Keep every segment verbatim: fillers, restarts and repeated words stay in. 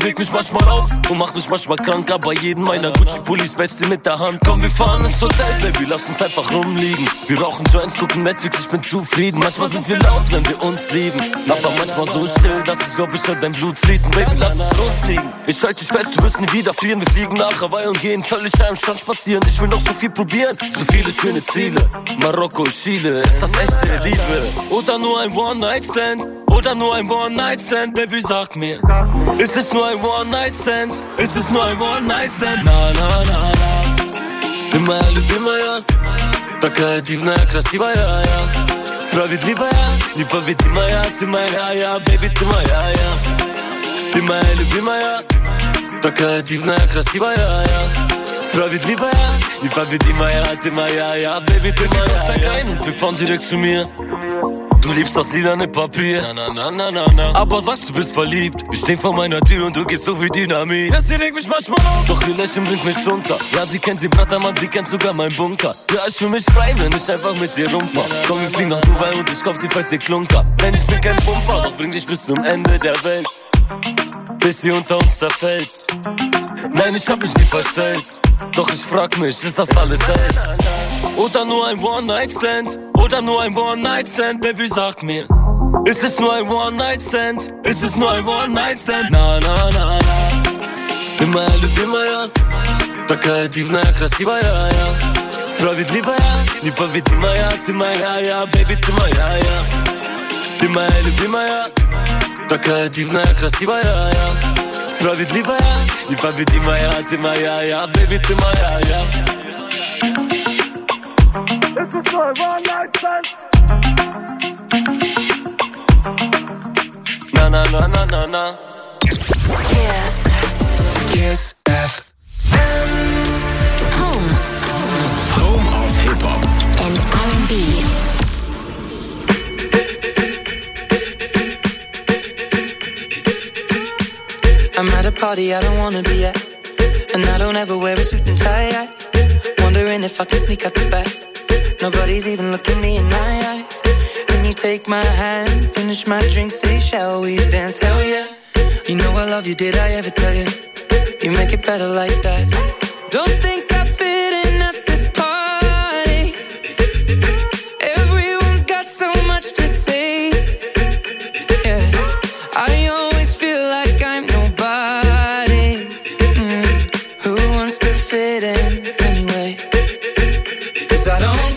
reg mich manchmal auf und mach mich manchmal krank, aber jeden meiner Gucci-Pullis wäscht sie mit der Hand. Komm, wir fahren ins Hotel, Baby, lass uns einfach rumliegen. Wir rauchen Joints, gucken Netflix, ich bin zufrieden. Manchmal sind wir laut, wenn wir uns lieben, aber manchmal so still, dass ich glaub, ich hör dein Blut fließen. Baby, lass uns losfliegen. Ich halte dich fest, du wirst nie wieder frieren. Wir fliegen nach Hawaii und gehen völlig am Strand spazieren. Ich will noch so viel probieren, so viele schöne Ziele. Marokko, Chile, ist das echte Liebe? Oder nur ein One-Night-Stand? Oder nur ein One-Night-Stand? Baby, sag mir, ist es nur ein One-Night-Stand? Ist es nur ein One-Night-Stand? Na, na, na, na. Ты моя любимая, такая дивная, красивая, я. Справедливая, непобедимая, ты моя, я. Baby, ты моя, я. Ты моя любимая, такая дивная, красивая, я. Справедливая, непобедимая, ты моя, ja, Baby, ты моя, steig ein und wir fahren direkt zu mir. Du liebst das lilane Papier, na, na, na, na, na. Aber sagst, du bist verliebt. Wir stehen vor meiner Tür und du gehst so wie Dynamit. Ja, sie regt mich manchmal auf, doch ihr Lächeln bringt mich runter. Ja, sie kennt den Brattermann, sie kennt sogar meinen Bunker. Ja, ich fühl mich frei, wenn ich einfach mit ihr rumfahr. Komm, wir fliegen nach Dubai und ich kauf sie fette Klunker. Denn ich bin kein Pumper, doch bring dich bis zum Ende der Welt, bis sie unter uns zerfällt. Nein, ich hab mich nie verstellt, doch ich frag mich, ist das alles echt? Oder nur ein One-Night-Stand? Oder nur ein One-Night-Stand? Baby, sag mir, ist es nur ein One-Night-Stand? Ist es nur ein One-Night-Stand? Na, na, na, na. Ты моя любимая, такая дивная, красивая, я. Справедливая, непобедимая, ты моя, я. Baby, ты моя, я. Ты моя любимая, такая дивная, красивая, я. Справедливая, непобедимая, ты моя, я. Baby, ты моя, я. This is my one night stand. Na na na na na na. Kiss. Kiss F M. Home. Home of Hip Hop and R and B. I'm at a party I don't wanna be at, and I don't ever wear a suit and tie. Wondering if I can sneak out the back. Nobody's even looking me in my eyes. When you take my hand, finish my drink, say, shall we dance? Hell yeah. You know I love you, did I ever tell you? You make it better like that. Don't think I fit in at this party. Everyone's got so much to say. Yeah, I always feel like I'm nobody. Mm. Who wants to fit in anyway? Cause I don't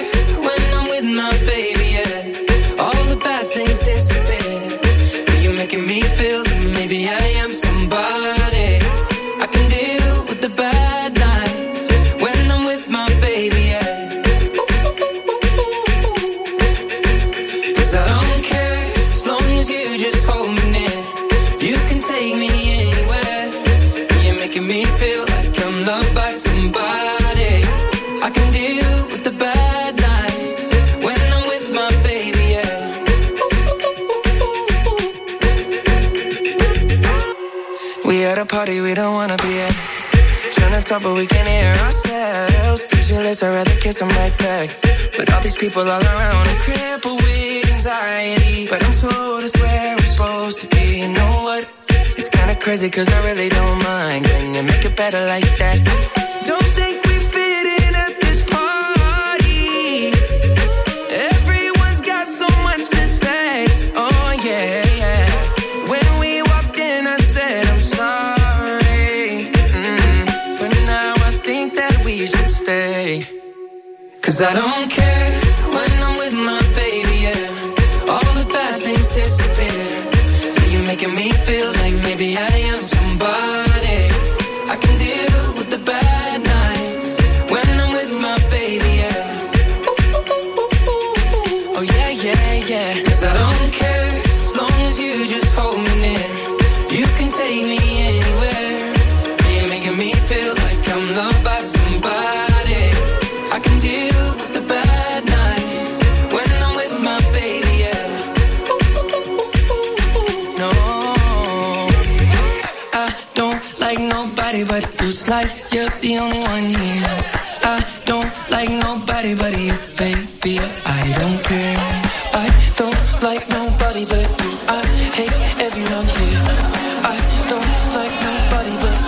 party we don't wanna be at. Trying to talk but we can't hear ourselves. Pictureless, I'd rather kiss them right back. But all these people all around, I'm crippled with anxiety. But I'm told it's where I'm supposed to be. You know what? It's kinda crazy cause I really don't mind. Can you make it better like that? Don't think we fit in at this party. Everyone's got so much to say. Oh yeah, yeah. When we walked in I said I'm sorry. Mm. But now I think that we should stay. Cause I don't care when I'm with my baby, yeah. All the bad things disappear. You're making me feel like maybe I am somebody. I can deal with the bad nights when I'm with my baby, yeah. Ooh, ooh, ooh, ooh, ooh. Oh yeah, yeah, yeah. Cause I don't care as long as you just hold me near. You can take me anywhere. You're making me feel like I'm loved by somebody. I can deal with the bad nights when I'm with my baby, yeah. Ooh, ooh, ooh, ooh, ooh. No, I don't like nobody but you. It's like you're the only one here. I don't like nobody but you, baby. I don't care. I don't like nobody but you. I hate everyone here. I don't like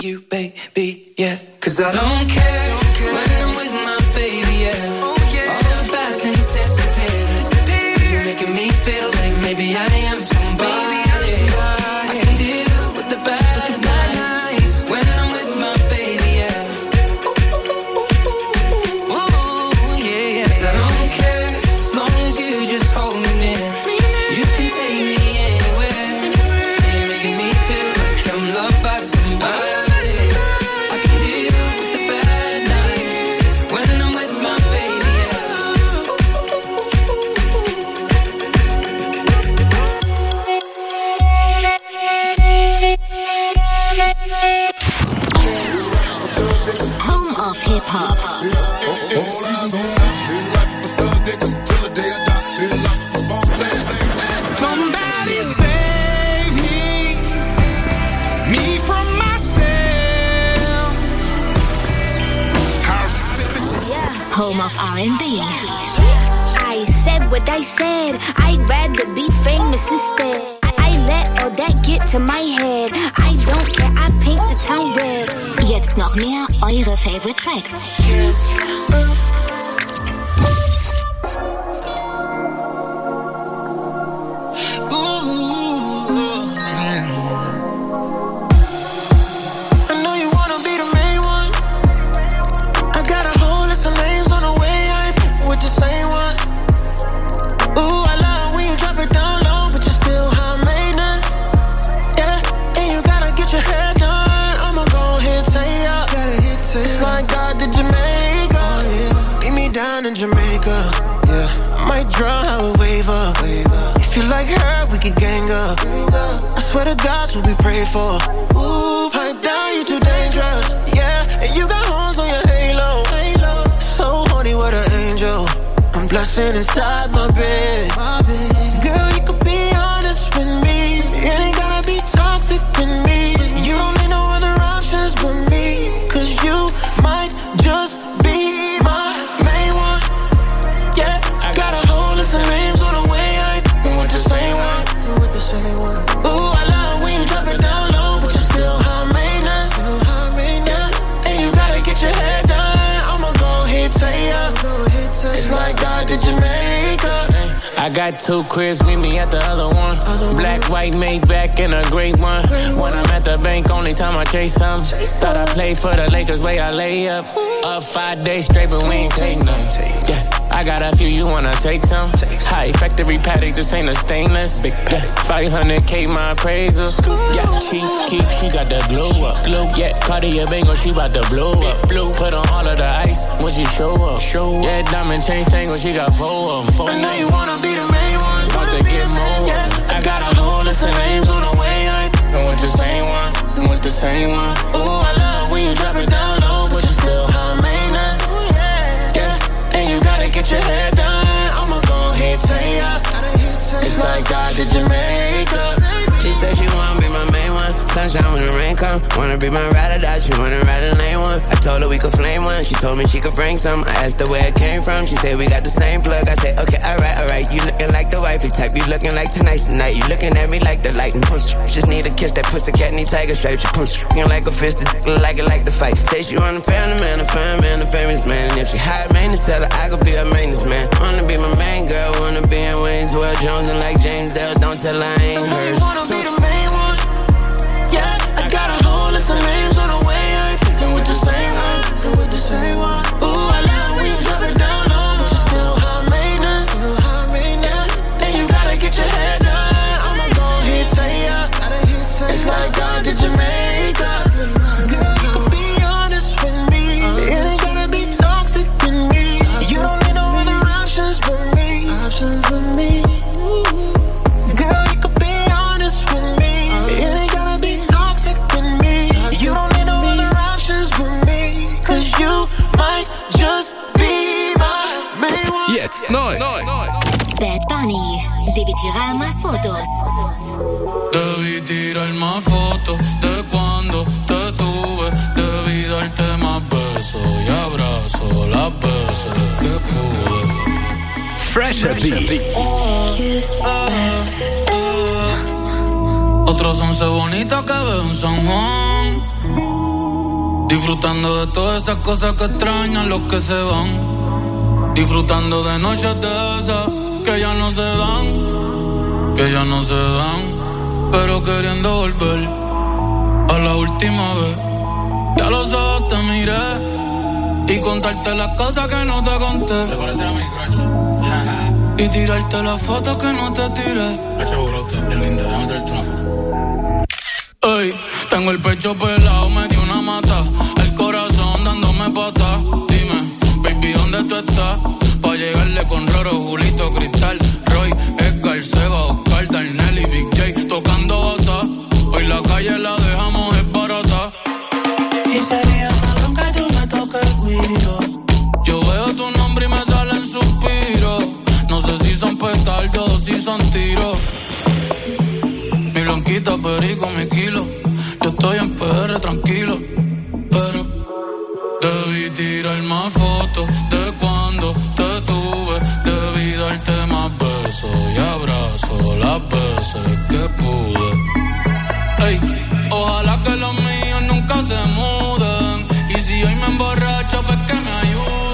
you, baby, yeah. Cause I don't care, don't care. When I'm with my baby, yeah. Oh yeah. All the bad things disappear, disappear. You're making me feel like maybe I am somebody. Maybe I'm somebody. I can deal with the bad, with the bad nights when I'm with my baby, yeah. Ooh, yeah, yeah. Cause I don't care as long as you just hold me near. You can take me anywhere. You're making me feel like I'm loved by somebody. Home of Hip Hop. Somebody save me, me from myself. Home of R and B. I said what I said. I'd rather be famous instead. I let all that get to my head. I don't care, I paint the town red. Jetzt noch mehr eure Favorite Tracks. In Jamaica, yeah, might drown how we wave up. If you like her, we could gang up. I swear to God's what we pray for. Ooh, pipe down, you too dangerous. Yeah, and you got horns on your halo. So horny, what an angel. I'm blushing inside my bed. Girl, you could be honest with me. It ain't gotta be toxic with me. You don't need no other options but me. Cause you might just be my main one. Yeah, I got a whole list of names on the way. I ain't f***ing with the same one. With the same one. Ooh, I love when you drop it down low, but you're still high maintenance. Yeah, and you gotta get your hair done. I'ma go hit say up. It's like God did Jamaica. I got two cribs, meet me at the other one. Black, white, Maybach, and a great one. When I'm at the bank, only time I chase some. Thought I played for the Lakers, way I lay up. Up five days straight, but we ain't take none. Yeah, I got a few, you wanna take some? High factory paddock, this ain't a stainless. Big pack, five hundred K my appraisal. Yeah, she keep, she got the glow up. Yeah, Cartier Bango, she bout to blow up. Put on all of the ice when she show up. Yeah, diamond chain tangle, she got four of them. I know you wanna be the main one. About to get more. Yeah, I got a whole list of names on the way. I ain't with the same one. With the same one. Ooh, I love when you drop it down low, but you still high maintenance. Yeah, and you gotta get your hair done. I'ma go ahead, say up. It's like God did Jamaica. She said she wanna be my main one. Sunshine when the rain come. Wanna be my ride or die, she wanna ride a lane one. I told her we could flame one. She told me she could bring some. I asked her where it came from. She said we got the same plug. I said okay, alright, alright. You looking like the wifey type. You looking like tonight's the night. You looking at me like the light and push. Just need a kiss. That pussy cat need tiger stripes. She push. Looking like a fist. Like it like the fight. Say she want a family man, a fine man, a famous man. And if she high maintenance, tell her I could be her maintenance man. Wanna be my main girl. Wanna be in Wayne's World Jones and like James L. Don't tell her I ain't hers. Wanna be the main one. Yeah, I got a whole list of names on the way. I ain't fucking with the same one. With the same one. Ooh, I love when you drop it down low, but you still high maintenance. Yeah, and you gotta get your hair done. I'ma go hit say up. It's like God did Jamaica. Girl, you can be honest with me. It ain't gotta be toxic with me. You don't need no other options but me. Options but me. Girl, you can be honest with me. It ain't gotta be toxic with me. You don't need no other options but me. Cause you might just be my main one. Jetzt neu. Bad Bunny, debí tirar más fotos. Debí tirar más fotos de cuando te tuve. Debí darte más besos y abrazos las veces que pude. Fresher Beats. Otros once bonitos que veo en San Juan. Disfrutando de todas esas cosas que extrañan los que se van. Disfrutando de noches de esas que ya no se dan, que ya no se dan, pero queriendo volver a la última vez. Ya los ojos te miré y contarte las cosas que no te conté. ¿Te parece a mi crush? Y tirarte las fotos que no te tiré. Hacho, bro, te bien linda, déjame traerte una foto. Ey, tengo el pecho pelado, me dio una mata. El corazón dándome pata. Dime, baby, ¿dónde tú estás? Pa' llegarle con Roro, Julito, Cristal, Roy, Edgar, Seba, Oscar, Darnell y Big J tocando bata. Hoy la calle la dejamos es barata. Y sería cabrón que tú me toques el guiro. Yo veo tu nombre y me salen suspiros. No sé si son petardos o si son tiros. Mi blanquita, perico, mi kilo. Yo estoy en P R tranquilo, pero debí tirar más fotos de cuando te tuve. Debí darte más besos y abrazos las veces que pude. Ey, ojalá que los míos nunca se muden. Y si hoy me emborracho, pues que me ayuden.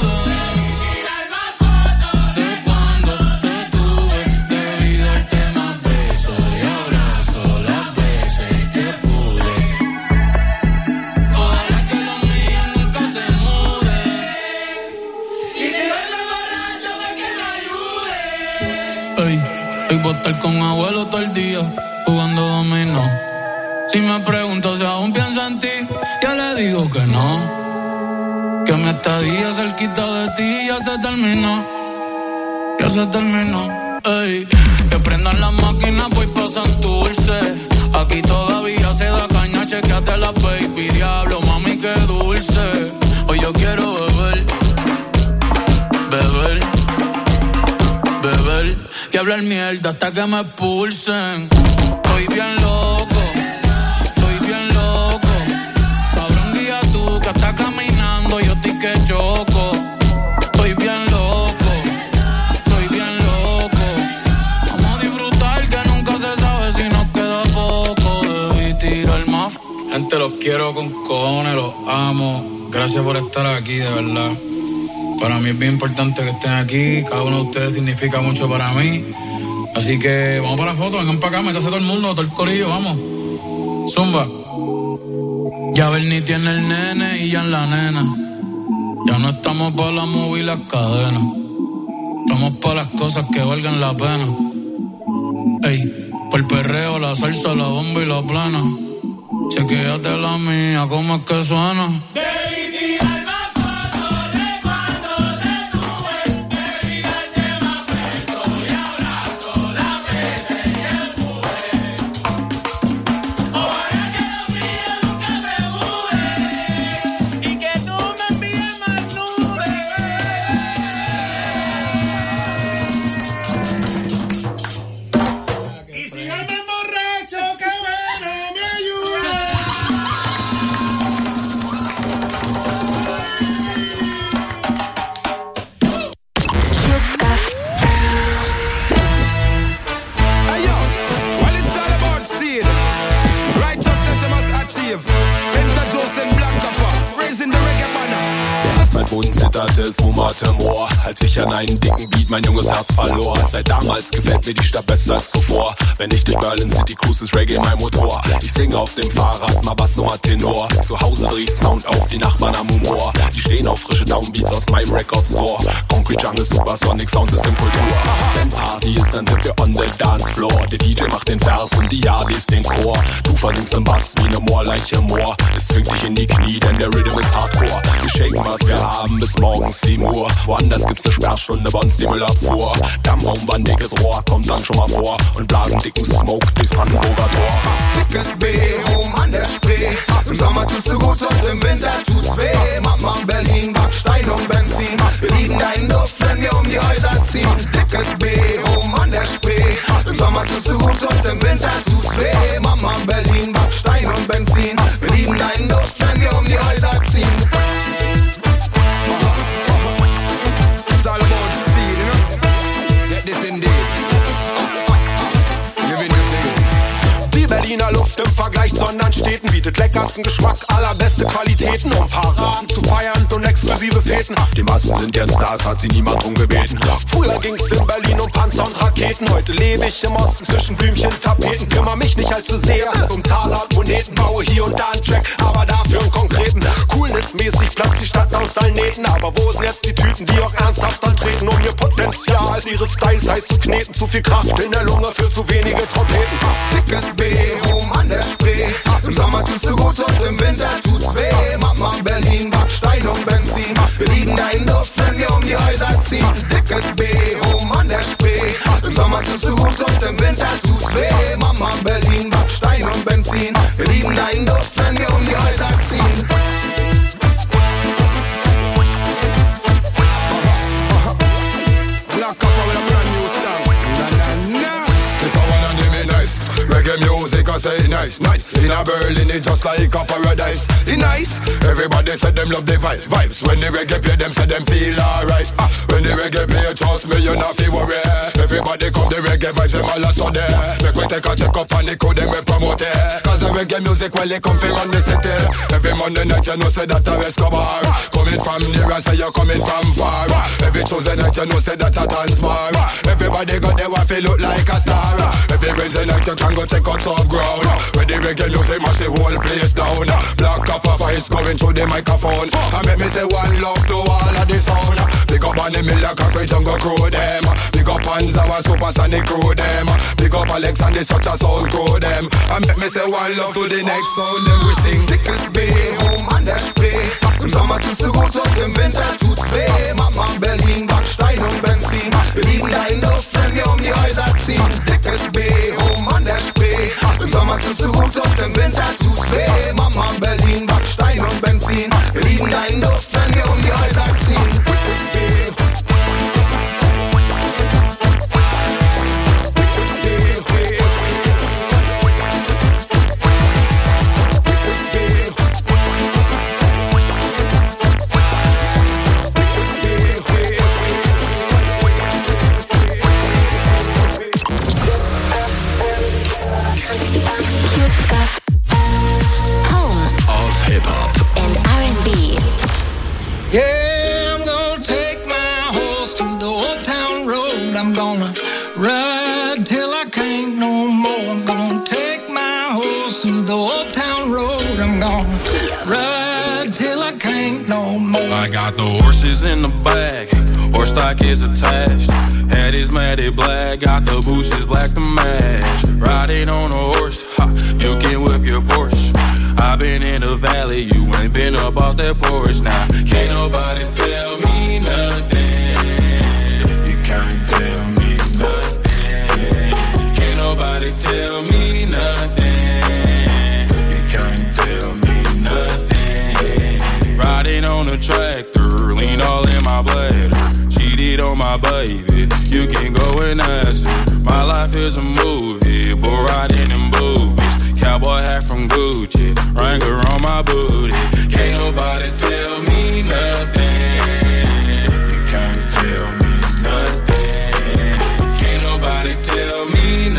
Voy a estar con abuelo todo el día jugando dominó. Si me pregunto si aún pienso en ti, ya le digo que no. Que mi estadía cerquita de ti ya se terminó. Ya se terminó. Ey, que prendan las máquinas, voy pa' Santurce. Aquí todavía se da caña, chequeate la baby. Diablo, mami, qué dulce. Hoy yo quiero beber, beber, beber y hablar mierda hasta que me expulsen. Estoy bien loco, estoy bien loco. Cabrón, guía tú que estás caminando, yo estoy que choco. Estoy bien loco, estoy bien loco. Vamos a disfrutar que nunca se sabe si nos queda poco. Debí tirar más. Gente, los quiero con cojones, los amo. Gracias por estar aquí, de verdad. Para mí es bien importante que estén aquí. Cada uno de ustedes significa mucho para mí. Así que vamos para la foto, vengan para acá, métase todo el mundo, todo el corillo, vamos. Zumba. Ya Bernie tiene el nene y ya en la nena. Ya no estamos para la movie y las cadenas. Estamos para las cosas que valgan la pena. Ey, por el perreo, la salsa, la bomba y la plana. Chequéate la mía, ¿cómo es que suena? Zittertes Humor, als ich an einen dicken Beat mein junges Herz verlor. Seit damals gefällt mir die Stadt besser als zuvor. Wenn ich durch Berlin City cruise, ist Reggae mein Motor. Ich singe auf dem Fahrrad, mal Bass, mal Tenor. Zu Hause dreh ich Sound auf, die Nachbarn am Humor. Die stehen auf frische Downbeats aus meinem Record Store. Concrete Jungle, Supersonic, Soundsystem, Kultur. Wenn Party ist, dann sind wir on the dance floor. Der D J macht den Vers und die Yardis den Chor. Du versinkst im Bass wie ne Moorleiche Moor. Es zwingt dich in die Knie, denn der Rhythm ist Hardcore. Wir shaken, was wir haben, bis morgens sieben Uhr. Woanders gibt's ne Sperrstunde, bei uns die Müllabfuhr. Dammraum, dickes Rohr, kommt dann schon mal vor. Und blasen dicken Smoke durchs Brandenburger Tor. Dickes B, oben an der Spree. Im Sommer tust du gut und im Winter tut's weh. Mama Berlin, Backstein und Benzin. Wir lieben deinen Duft, wenn wir um die Häuser ziehen. Dickes B, oben an der Spree. Im Sommer tust du gut und im Winter tut's weh. Mama Berlin, Backstein und Benzin. Wir lieben deinen Duft, wenn wir um die Häuser ziehen. It's all about the seed, you know? Get this indeed. Living the things. Die Berliner Luft im Vergleich zur Nacht an Städten, bietet leckersten Geschmack, allerbeste Qualitäten, um Paraden zu feiern und exklusive Feten. Die Massen sind jetzt Stars, hat sie niemand drum gebeten. Früher ging's in Berlin um Panzer und Raketen, heute lebe ich im Osten zwischen Blümchen und Tapeten. Kümmer mich nicht allzu sehr um Taler und Moneten, baue hier und da einen Track, aber dafür einen konkreten. Coolness-mäßig platzt die Stadt aus allen Nähten, aber wo sind jetzt die Tüten, die auch ernsthaft antreten, um ihr Potenzial, ihre Styles heiß zu kneten? Zu viel Kraft in der Lunge für zu wenige Trompeten. Dickes B, oben an der Spree. Im Sommer tust du gut und im Winter tut's weh. Mama Berlin, Backstein und Benzin. Wir lieben deinen Duft, wenn wir um die Häuser ziehen. Dickes B, oben an der Spree. Im Sommer tust du gut und im Winter tut's weh. Mama Berlin, Backstein und Benzin. Wir lieben deinen Duft, wenn wir um die Häuser ziehen. Reggae music, I say nice, nice. In a Berlin, it's just like a paradise. It's nice. Everybody said them love the vibe, vibes. When the reggae play, them say them feel alright. Ah, when the reggae play, trust me, you not feel worry. Everybody come the reggae vibes, them all a study. Make we take a check up on the code, them we promote it. Cause the reggae music, well, they come from on the city. Every Monday night, you know, say that a Escobar. Coming from near and say you're coming from far. Every Tuesday night, you know, say that a dance bar. Everybody got their wife, look like a star. Every Wednesday night, you can go check out some ground. Where the reggae music mash the whole place down. Black copper voice going through the microphone. I make me say one love to all of the sound. Big up on the million cockroach jungle crew them. Big up on Zawa supersonic crew them. Big up Alex and the such a sound crew them. I make me say one love to the next sound. Then we sing Dickes B, oben an der Spree. Im Sommer tust du gut und im Winter tut's weh. Mama Berlin, Backstein und Benzin. Wir lieben deinen Duft, wenn wir um die Häuser ziehen. Dickes B, oben an der Spree. Im Sommer tust du gut und im Winter tut's weh. Mama Berlin, Backstein und Benzin. Wir lieben deinen Duft, wenn wir um die Häuser ziehen. Dickes B. Yeah, I'm gonna take my horse to the old town road. I'm gonna ride till I can't no more. I'm gonna take my horse to the old town road. I'm gonna ride till I can't no more. I got the horses in the back, horse stock is attached. Head is matted black, got the bushes black to match. Riding on a horse, ha, you can whip your Porsche. I've been in the valley, you ain't been up off that porch. Now, can't nobody tell me nothing. You can't tell me nothing. Can't nobody tell me nothing. You can't tell me nothing. Riding on the tractor, lean all in my bladder. Cheated on my baby, you can go and ask her. My life is a movie, but riding in boobies. Cowboy hat from Gucci, Wrangler on my booty. Can't nobody tell me nothing. You can't tell me nothing. Can't nobody tell me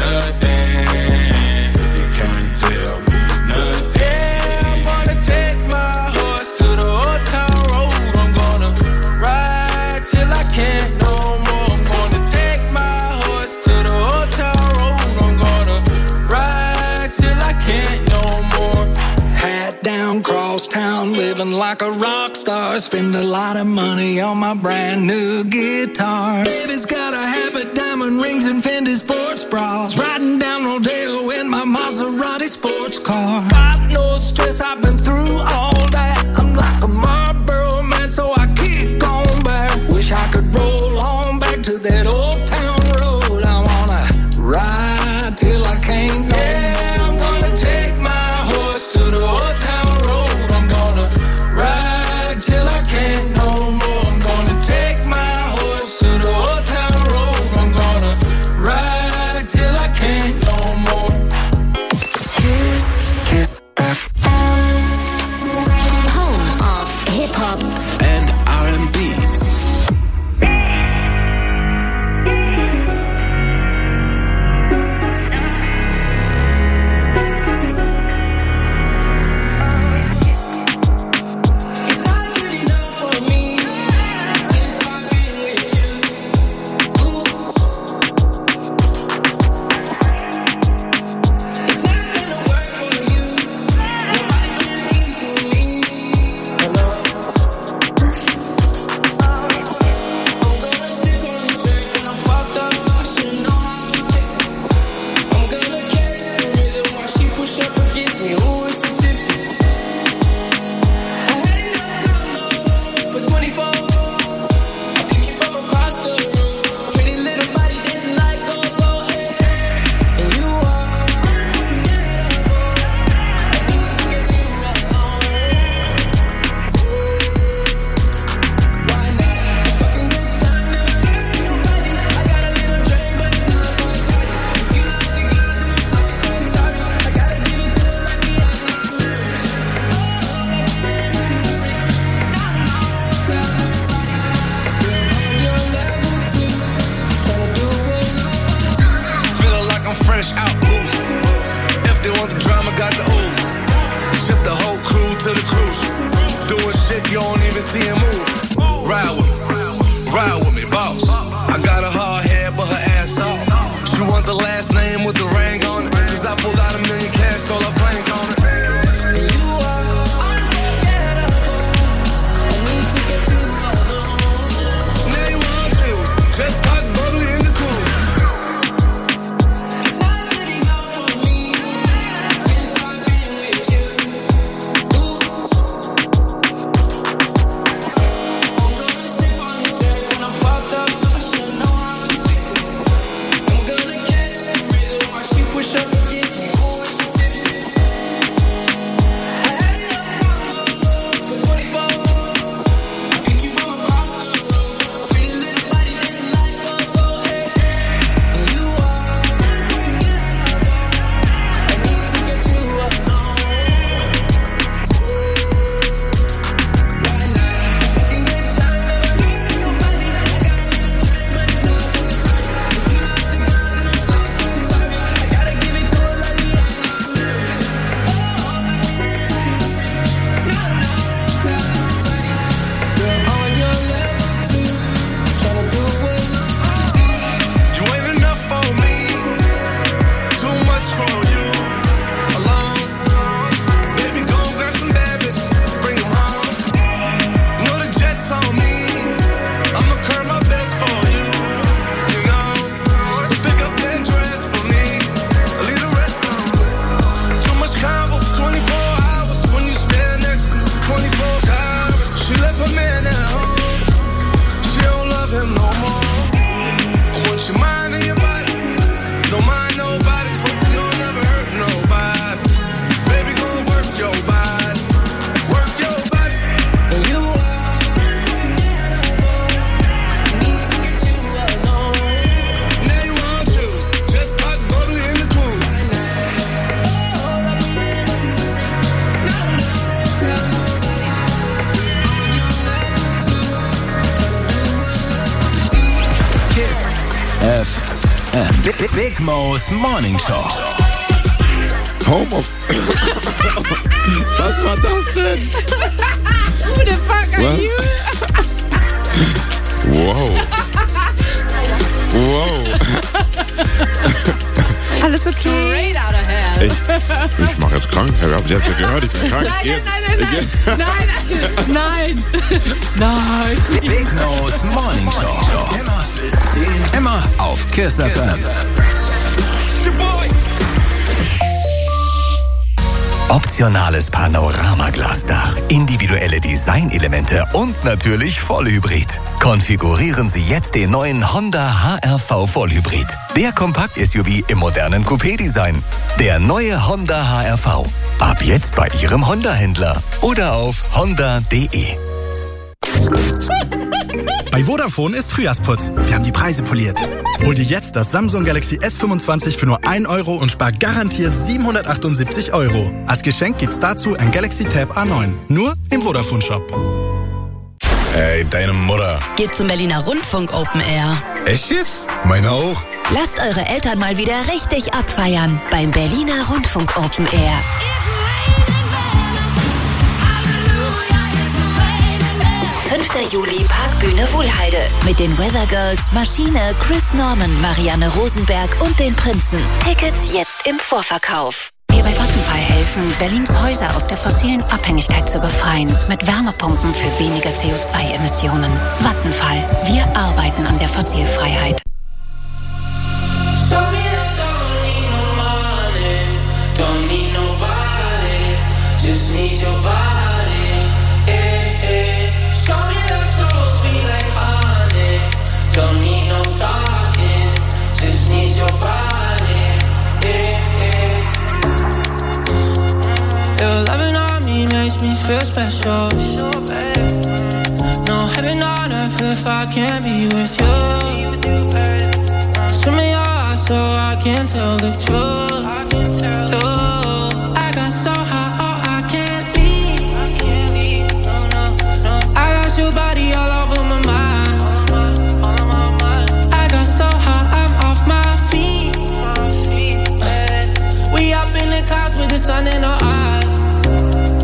nothing. You can't tell me nothing. Yeah, I'm gonna take my horse to the old town road. I'm gonna ride till I can't no more. I'm gonna take my horse to the old town road. I'm gonna ride till I can't no more. Hat down, cross town, living like a rock star. Spend a lot of money on my brand new guitar. Baby's got a habit, diamond rings and Fendi sports bras. Riding down Rodeo in my Maserati sports car. Got no stress, I've been through all that. I'm like a Marlboro man, so I keep going back. Wish I could roll on back to that old town road. I wanna ride till I can't no yeah, I'm gonna take my horse to the old town road. I'm gonna ride till I can't no more. I'm gonna take my horse to the old town road. I'm gonna ride till I can't no more. Kiss, Kiss F M. Took the whole crew to the cruise. Doing shit you don't even see him move. Ride with me, ride with me, boss. I got a hard head, but her ass off. She want the last name with the ring on it. Cause I pulled out a million cash, told her plank on it. And you are unforgettable. I need to get you alone. Now you want to just pop bubbly in the cool. It's not good enough for me since I've been with you. Ooh. I'm gonna sip on this drink when I'm fucked up. I should know how to pick it. I'm gonna catch the rhythm while she push up against me. Oh, she tipsy. I had enough combo for twenty-four. I pick you from across the room. Pretty little body dancing like go-go. Hey, and you are unforgettable. I need to get you alone. Right now, if I can get time, never leave nobody. I got a little dream, but it's not good. If you love the girl, then I'm so, so sorry. I gotta give it to her like me, I'm not nervous. Oh, like me, I'm not nervous. Tell nobody. Girl, on your level too. Tryna do what you ain't enough for me. Too much for you. Alone. Baby, go and grab some bad bitches. Bring them home. Know the jet's on me. I'ma curb my best for you. You know. So pick up that dress for me. Leave the rest on. Too much combo. twenty-four hours. When you stand next to me. twenty-four hours. She left her man at home. She don't love him no more. I want your mind and your body. Don't mind nobody, so you'll never hurt nobody. Baby, go and work your body. Work your body. And you are unforgettable. I need to get you alone. Now you want to just pop bubbly in the cool. Oh, let me in. No, no, tell nobody. On your level too. Kiss F M. Big, Big Mo's Morning Show. Home of. Was war das denn? Who the fuck are Was? you? Wow. Wow. Alles okay? Straight out of hell. Ich, ich mache jetzt krank. Ihr habt ja gehört, ich bin krank. Nein, Jetzt. nein, nein, nein, nein, nein, nein, nein. Big Mo's Morning Show. Immer bis zehn. Immer auf Kiss F M. Optionales Panoramaglasdach, individuelle Designelemente und natürlich Vollhybrid. Konfigurieren Sie jetzt den neuen Honda H R V Vollhybrid. Der Kompakt-S U V im modernen Coupé-Design. Der neue Honda H R V. Ab jetzt bei Ihrem Honda-Händler oder auf honda punkt de. Bei Vodafone ist Frühjahrsputz. Wir haben die Preise poliert. Hol dir jetzt das Samsung Galaxy S fünfundzwanzig für nur ein Euro und spar garantiert siebenhundertachtundsiebzig Euro. Als Geschenk gibt's dazu ein Galaxy Tab A neun. Nur im Vodafone Shop. Hey, deine Mutter. Geht zum Berliner Rundfunk Open Air. Echt jetzt? Meine auch. Lasst eure Eltern mal wieder richtig abfeiern beim Berliner Rundfunk Open Air. fünfter Juli Parkbühne Wuhlheide. Mit den Weather Girls, Maschine, Chris Norman, Marianne Rosenberg und den Prinzen. Tickets jetzt im Vorverkauf. Wir bei Vattenfall helfen, Berlins Häuser aus der fossilen Abhängigkeit zu befreien. Mit Wärmepumpen für weniger C O zwei Emissionen. Vattenfall. Wir arbeiten an der Fossilfreiheit. Your loving on me makes me feel special. No heaven on earth if I can't be with you. Swim in your eyes so I can tell the truth. Ooh, I got so high, oh I can't leave. I got your body all over my mind. I got so high, I'm off my feet. We up in the clouds with the sun in our eyes.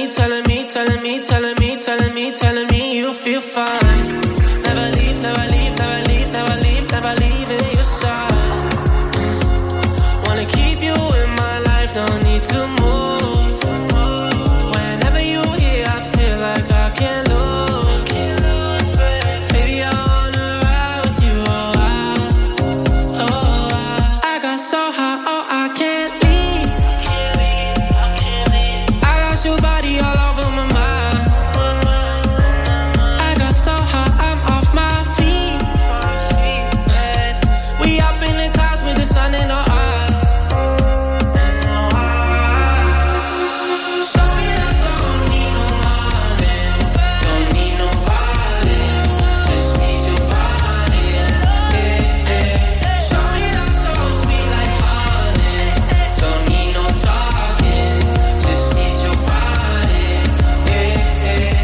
me, telling me, telling me, telling me, telling me, telling me you feel fine. Never leave, never leave, never leave, never leave, never leave in your side. Wanna keep you in my life, no need to move. Whenever you here, I feel like I can't lose. Baby, I wanna ride with you, oh I, oh I. I got so high, oh I can't leave. I got your body all over my mind. I got so high, I'm off my feet. We up in the clouds with the sun in our eyes. Show me love, don't need no money, don't need nobody, just need your body. Yeah, yeah. Show me love so sweet like honey, don't need no talking, just need your body. Yeah, yeah.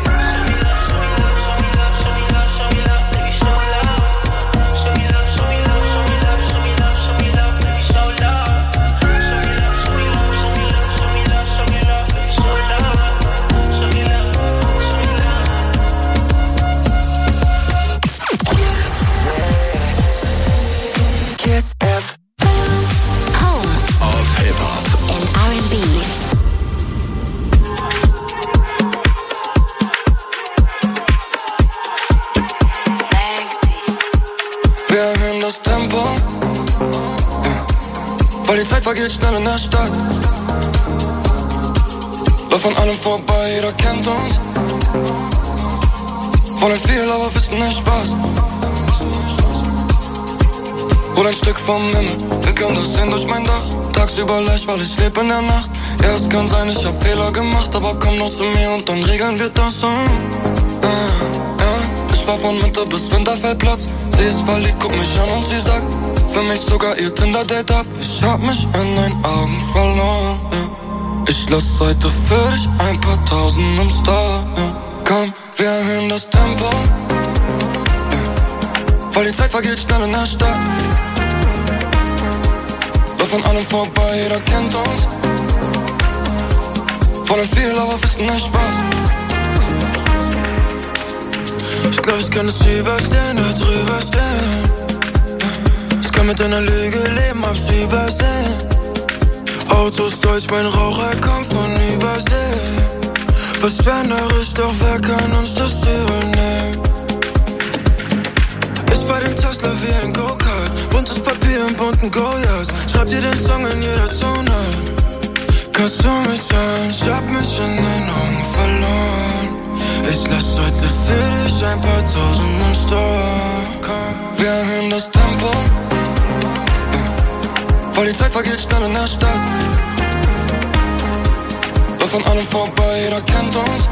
Kiss F. Home of Hip-Hop and R and B. Wir erhöhen das Tempo, ja. Weil die Zeit vergeht schnell in der Stadt. Lauf an allem vorbei, jeder kennt uns. Wollen viel, aber wissen nicht was. Hol ein Stück vom Himmel, wir können das sehen durch mein Dach. Tagsüber leicht, weil ich lebe in der Nacht. Ja, es kann sein, ich hab Fehler gemacht, aber komm noch zu mir und dann regeln wir das so. Ja, ja. Ich fahr von Mitte bis Winterfeldplatz. Sie ist verliebt, guck mich an und sie sagt, für mich sogar ihr Tinder-Date ab. Ich hab mich in deinen Augen verloren, ja. Ich lass heute für dich ein paar Tausend im Store, ja. Komm, wir erhöhen das Tempo, ja. Weil die Zeit vergeht schnell in der Stadt. Lauf an allem vorbei, jeder kennt uns. Wollen viel, aber wissen nicht was. Ich glaub, ich kann es überstehen, da drüber stehen. Ich kann mit einer Lüge leben, hab's übersehen. Autos deutsch, mein Raucher kommt von Übersee. Verschwenderisch, doch wer kann uns das übernehmen? Ich fahr den Tesla wie ein Go-Kart. Buntes Papier und bunten Goyas. Schreib dir den Song in jeder Zone. Kannst du mich an? Ich hab mich in deinen Augen verloren. Ich lass heute für dich ein paar Tausend im Store. Komm. Wir erhöhen das Tempo, ja. Weil die Zeit vergeht schnell in der Stadt. Lauf an allem vorbei, jeder kennt uns.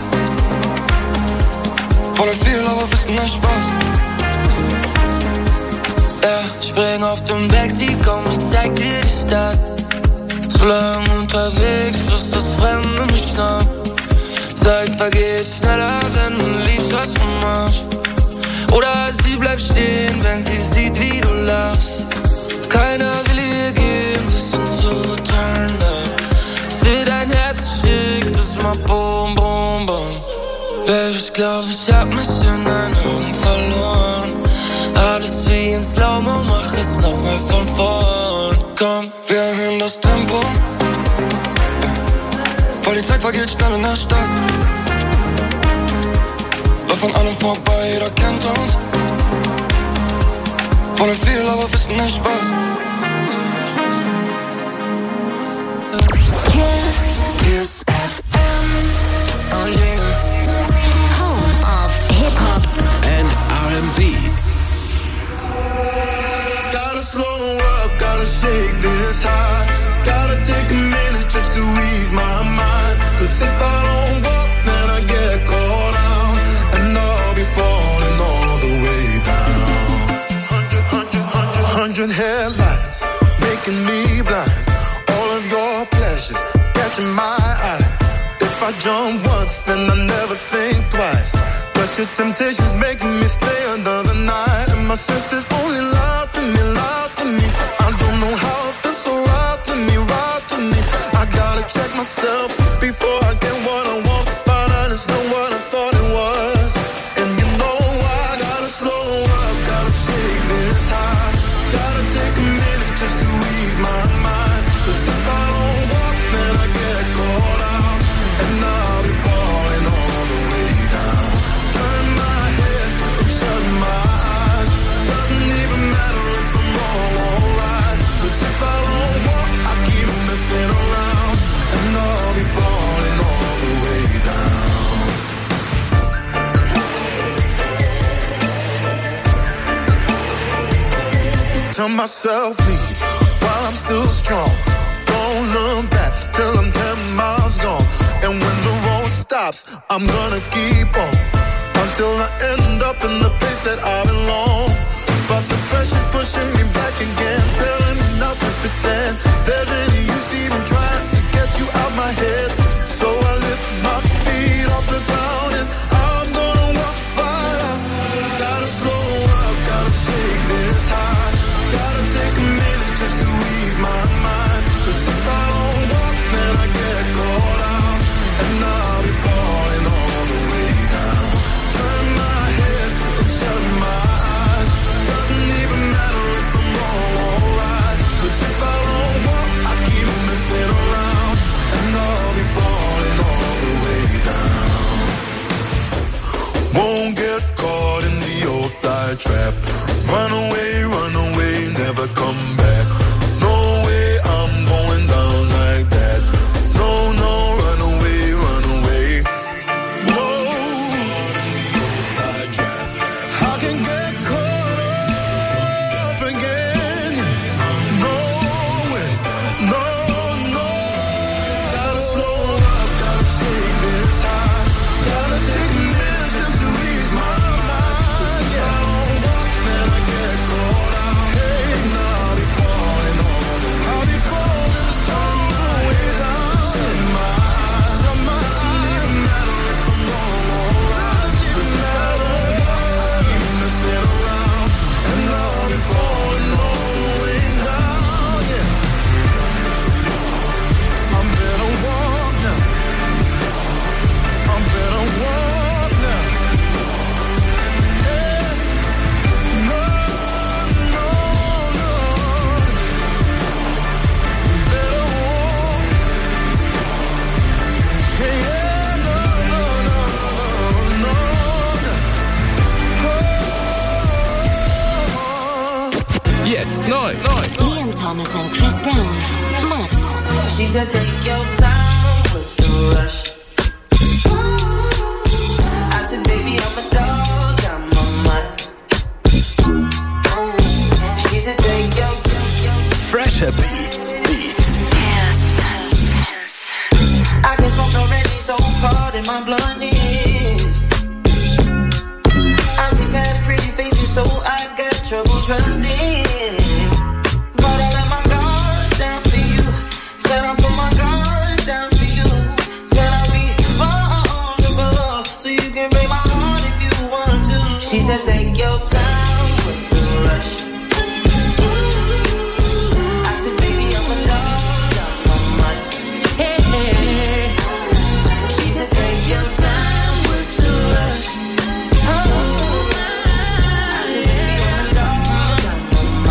Wollen viel, aber wissen nicht was. Ja, spring auf dem Backseat, komm, ich zeig dir die Stadt. So lang unterwegs, bis das Fremde mich schnappt. Zeit vergeht schneller, wenn du liebst, was du machst. Oder sie bleibt stehen, wenn sie sieht, wie du lachst. Keiner will ihr gehen, wir sind so turned up. Seh dein Herz, schick das mal boom, boom, boom. Baby, ich glaub, ich hab mich in deinen Augen verloren. Alles wie in Slow-Mo, mach es nochmal von vorn. Komm, wir erhöhen das Tempo, ja. Weil die Zeit vergeht schnell in der Stadt. Lauf an allem vorbei, jeder kennt uns. Wollen viel, aber wissen nicht was. Kiss. Kiss F M. Oh yeah. Home of Hip-Hop and R and B. Gotta slow up, gotta shake this high. Gotta take a minute just to ease my mind. Cause if I don't walk, then I get caught out. And I'll be falling all the way down. Hundred, hundred, hundred, hundred headlights making me blind. All of your pleasures catching my eye. If I jump once, then I never think twice. But your temptation's making me stay another night. And my senses only lie to me, lie to me. I don't know how it feels so right to me, right to me. I gotta check myself before I get what I want. telling myself leave while I'm still strong. Don't look back till I'm ten miles gone. And when the road stops, I'm gonna keep on until I end up in the place that I belong. But the pressure's pushing me back again, telling me not to pretend there's any use even trying to get you out my head. So I lift my feet off the ground and I'm gonna walk right out. Gotta slow up, gotta shake this high. Gotta take a minute just to ease my mind. Cause if I don't walk, then I get caught out. And I'll be falling all the way down. Turn my head and shut my eyes. Doesn't even matter if I'm wrong or right. Cause if I don't walk, I keep messing around. And I'll be falling all the way down. Won't get caught in the old fly trap. Run away, run away, never come back. No way I'm going down like that. No, no, run away, run away. Whoa. I can get caught up again. No way, no, no. Gotta slow up, gotta shake this high. Gotta take a minute just to ease my mind. If I don't walk, then I get caught out. Hey, now I'll be falling all the way. I'll be falling all the way down. Shut my eyes, shut my eyes. Doesn't even matter if I'm wrong or right. Cause if I don't walk, I keep messing around. And I'll be falling all the way down, yeah. I better walk now. I better walk now. Yeah. No, no, no. Better walk. Yeah, yeah, no, no, no, no, no. Jetzt neu. Liam Thomas and Chris Brown. Mud. She said, take your time, what's the rush? I said, baby, I'm a dog, I'm a mutt. She said, take your time. Fresher Beats. Beats. I can smoke already, so hard in my blunt is. I see past pretty faces, so I got trouble trusting. But I let my guard down for you. Said I put my guard down for you. Said I'll be vulnerable, so you can break my heart if you want to. She said, take your time, what's the rush? I said, baby, I'm a dog, I'm a mutt. Hey, hey, hey. She said, take your time, what's the rush? Oh, I said, baby, I'm a dog, I'm a mutt.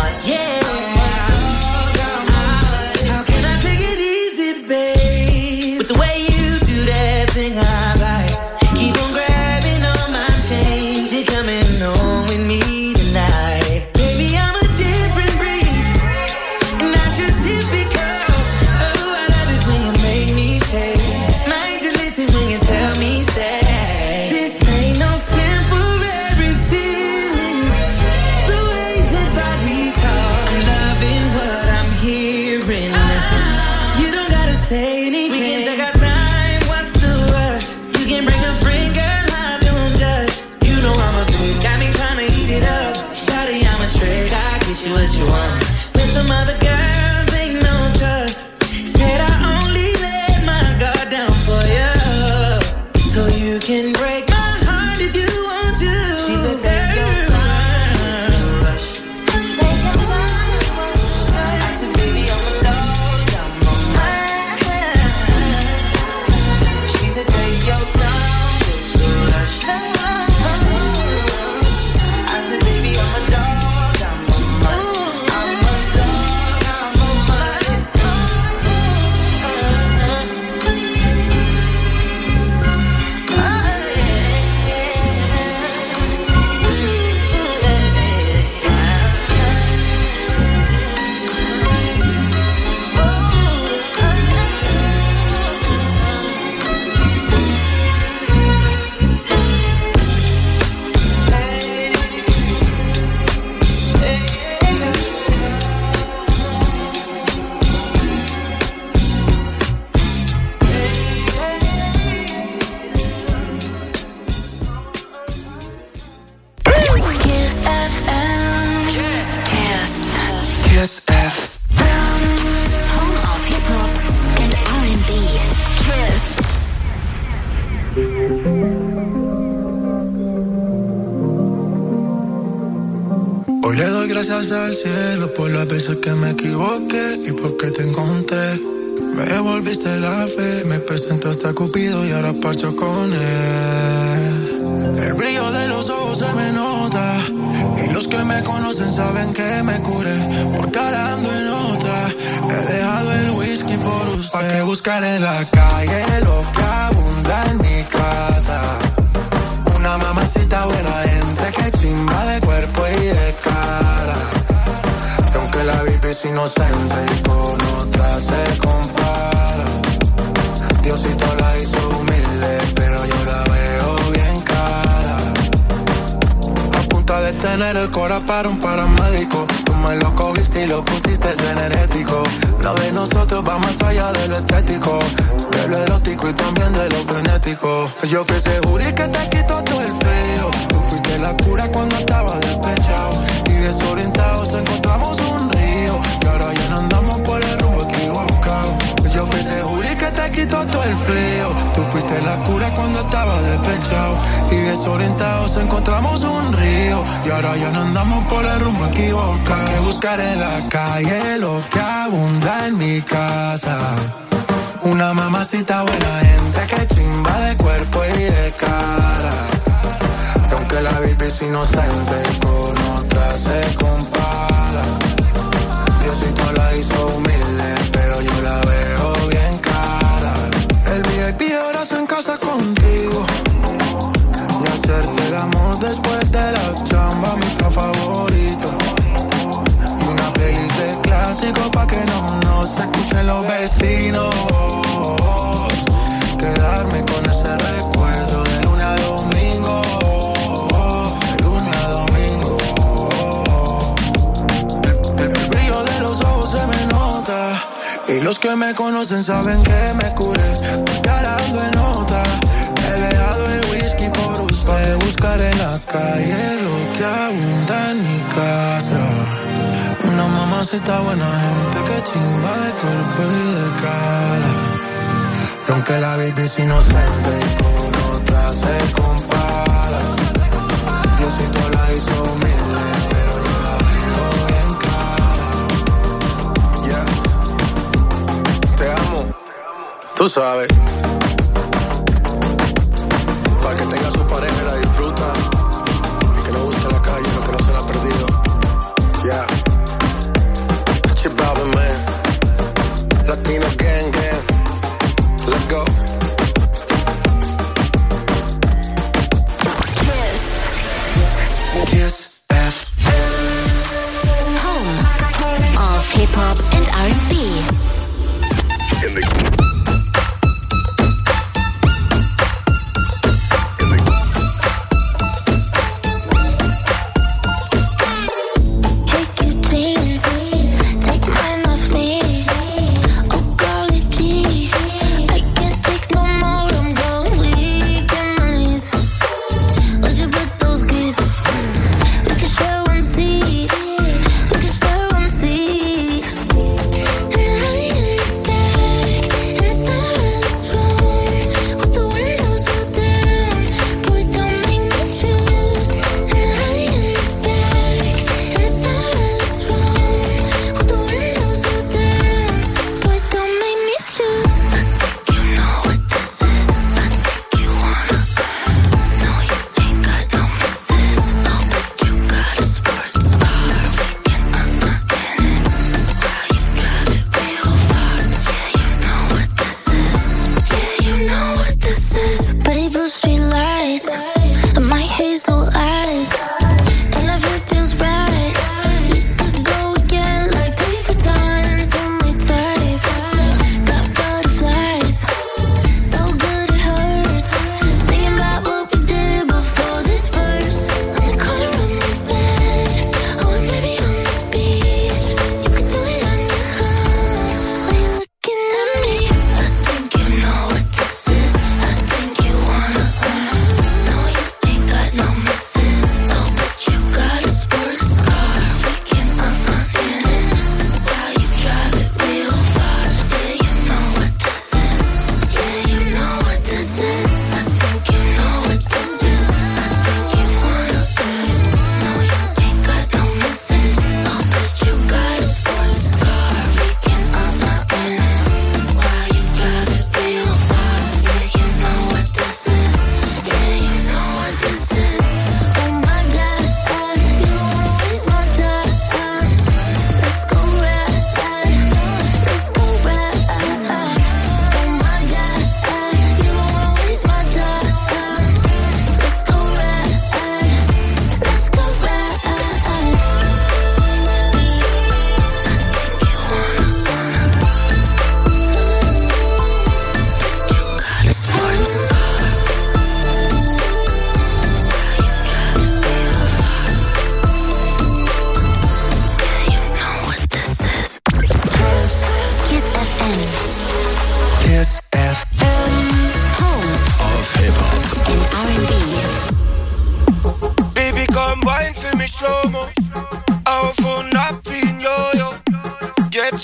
gracias al cielo por las veces que me equivoqué y porque te encontré. Me devolviste la fe, me presentaste a Cupido y ahora parcho con él. El brillo de los ojos se me nota y los que me conocen saben que me curé, porque ahora ando en otra. He dejado el whisky por usted. ¿Pa' qué buscar en la calle lo que abunda en mi casa? Una mamacita buena gente que chimba de cuerpo y de cara. Y aunque la baby es inocente y con otra se compara, Diosito la hizo humilde, pero yo la veo bien cara. A punta de tener el cora para un paramédico, tú me lo cogiste y lo pusiste energético. Lo de nosotros va más allá de lo estético, de lo erótico y también de lo frenético. Yo fui ese jury que te quitó todo el frío. Tú fuiste la cura cuando estaba despechado y desorientados encontramos un río. Y ahora ya no andamos por el rumbo equivocado. Yo fui ese jury que te quitó todo el frío. Tú fuiste la cura cuando estaba despechado y desorientados encontramos un río. Y ahora ya no andamos por el rumbo equivocado. Que buscar en la calle lo que abunda en mi casa. Una mamacita buena gente que chimba de cuerpo y de cara. Y aunque la baby es inocente con otra se compara, Diosito la hizo humilde, pero yo la veo bien cara. El V I P ahora se en casa contigo y hacerte el amor después de la chamba, mi plan favorito. Y una playlist de clásicos pa' que no nos escuchen los vecinos. Quedarme con ese recuerdo de lunes a domingo, de lunes a domingo. El, el, el brillo de los ojos se me nota y los que me conocen saben que me curé, porque ahora ando en otra. He dejado el whisky por usted. Buscar en la calle lo que abunda en mi casa. Una mamacita buena gente que chimba de cuerpo y de cara. Y aunque la baby es inocente y con otra se compara, Diosito la hizo humilde, pero yo la veo bien cara. Yeah. Te amo, tú sabes. Para que tenga su pareja y la disfruta, y que no busque la calle lo que no se le ha perdido. Yeah. Chip Robin, man. Latino gang, gang. Let's go. Kiss. Kiss F M. Home of hip hop and R and B. In the Take your jeans, take mine off me. Oh girl,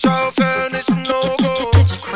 Jetzt aufhören ist ein No-Go.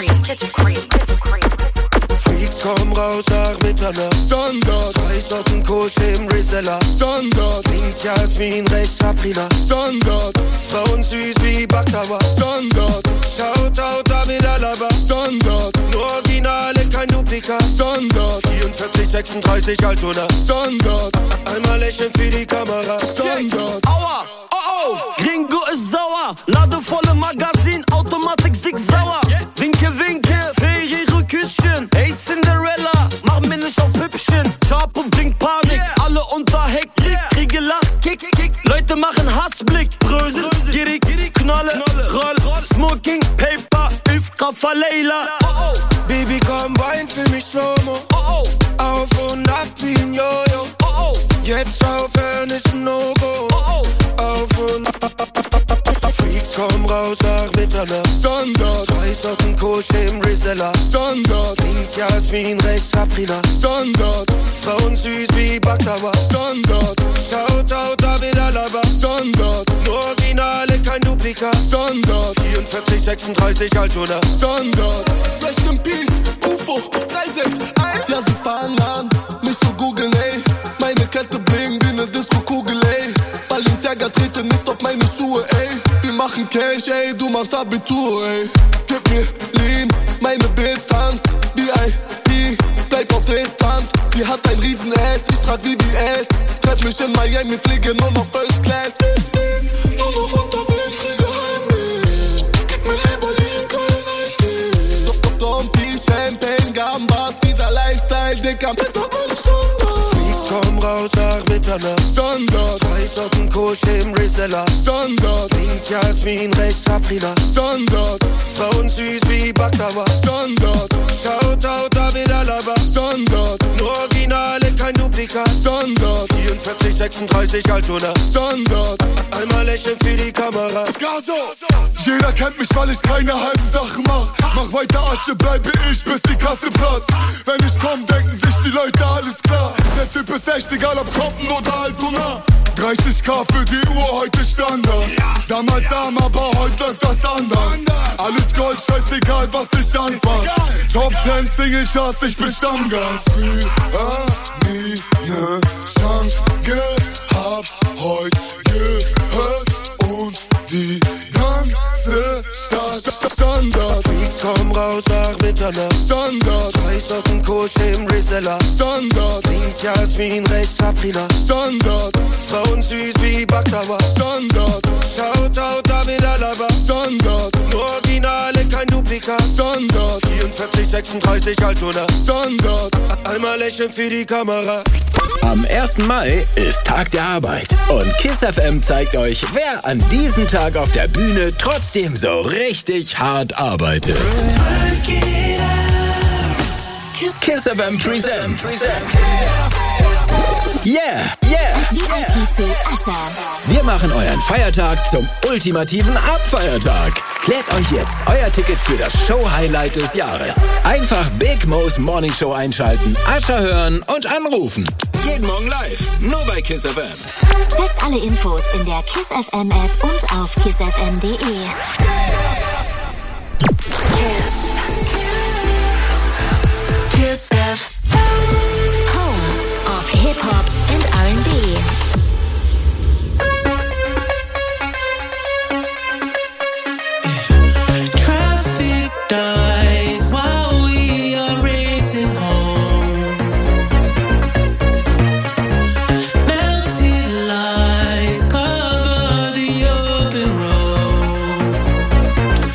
Freaks kommen raus nach Mitternacht. Standard. Drei Sorten Kusch im Reseller. Standard. Links Jasmin, rechts Sabrina. Standard. Frauen süß wie Baklava. Standard. Shoutout David Alaba. Standard. Nur Originale, kein Duplikat. Standard. vierundvierzig, sechsunddreißig Altona. Standard. Einmal lächeln für die Kamera. Standard. Aua, oh oh, Gringo ist sauer. Ladevolle Magazin, Automatik sig sauer. Winke, winke, Ferriere Küsschen. Hey Cinderella, mach mir nicht auf Hübschen. Chapo bringt Panik, alle unter Hektik. Kriege Lach, Kick, Kick. Leute machen Hassblick. Brösel, Gierig, Knolle, Roll, Smoking, Paper, Ifra, Leila. Oh oh, Baby komm, wein für mich Slow-Mo. Oh oh, auf und ab wie ein Jojo. Oh oh, jetzt aufhören ist ein No-Go. Oh oh, auf und ab. Freaks kommen raus nach Mitternacht. Standard. Drei Sorten Kusch im Reseller. Standard. Links Jasmin, rechts Sabrina. Standard. Frauen süß wie Baklava. Standard. Shoutout David Alaba. Standard. Nur Originale, kein Duplikat. Standard. vierundvierzig, sechsunddreißig Altona. Standard. Rest in Peace, U F O, drei sechs eins. Ja, sie fahren an, nicht zu googeln, ey. Meine Kette bling wie ne Disco-Kugel, ey. Balenciaga trete nicht auf meine Schuhe, ey. Wir machen Cash, ey, du machst Abitur, ey. Gib mir Lean, meine Bitch tanzt. V I P, bleib auf Distanz. Sie hat ein riesen Ass, ich trag V V S. Treff mich in Miami, fliege nur noch First Class. Ich bin nur noch unterwegs, kriege Heimweh. Gib mir lieber Lean, kein Eisweh. Dompi, Champagne, Gambas, dieser Lifestyle, Dicker, mit der Standard. Freaks kommen raus nach Mitternacht. Standard. Drei Sorten Kusch im Reseller. Standard. Links Jasmin, rechts Sabrina. Standard. Frauen süß wie Baklava. Standard. Shoutout David Alaba. Standard. Nur Originale, kein Duplikat. Standard. vierundvierzig, sechsunddreißig Altona. Standard. Einmal lächeln für die Kamera. Gaso! Jeder kennt mich, weil ich keine halben Sachen mach. Mach weiter Asche, bleibe ich, bis die Kasse platzt. Wenn ich komm, denken sich die Leute, alles klar. Der Typ ist echt, egal ob Compton oder Altona. dreißigtausend für die Uhr, heute Standard. Damals arm, aber heute läuft das anders. Alles Gold, scheißegal, was ich anfass. Top zehn Single-Charts, ich bin Stammgast. Früher nie ne Chance gehabt, heute gehört und die ganze Stadt. Standard. Freaks kommen raus nach Mitternacht. Standard. Drei Sorten Kusch im Reseller. Standard. Links Jasmin, rechts Sabrina. Standard. Frauen süß wie Baklava. Standard. Shoutout David Alaba. Standard. Nur Originale, kein Duplikat. Standard. vierundvierzig, sechsunddreißig Altona. Standard. Einmal lächeln für die Kamera. Am ersten Mai ist Tag der Arbeit und KISS F M zeigt euch, wer an diesem Tag auf der Bühne trotzdem so richtig hart arbeitet. KISS F M Presents. Yeah, yeah, yeah. Wir machen euren Feiertag zum ultimativen Abfeiertag. Klärt euch jetzt euer Ticket für das Show-Highlight des Jahres. Einfach Big Mo's Morning Show einschalten, Ascher hören und anrufen. Jeden Morgen live, nur bei KISS F M. Checkt alle Infos in der KISS F M App und auf kiss f m punkt de. KISS F M, Home of Hip-Hop and R and B. Traffic dies while we are racing home. Melted lights cover the open road.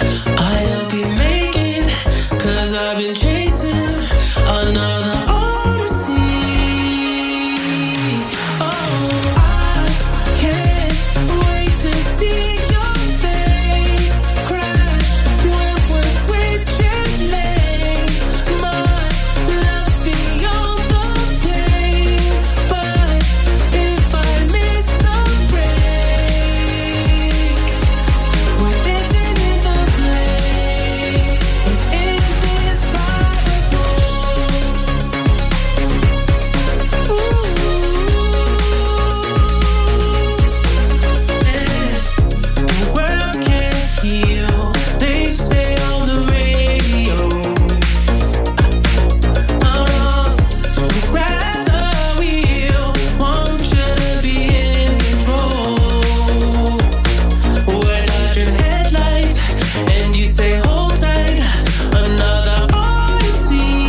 say hold tight, another odyssey.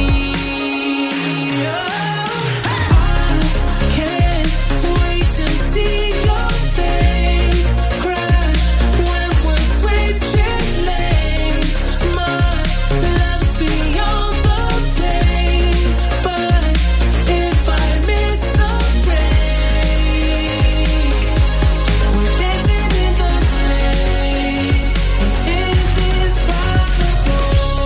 I can't wait to see your face crash when we're switching lanes. My love's beyond the pain, but if I miss the break, we're dancing in the flames. It's indescribable.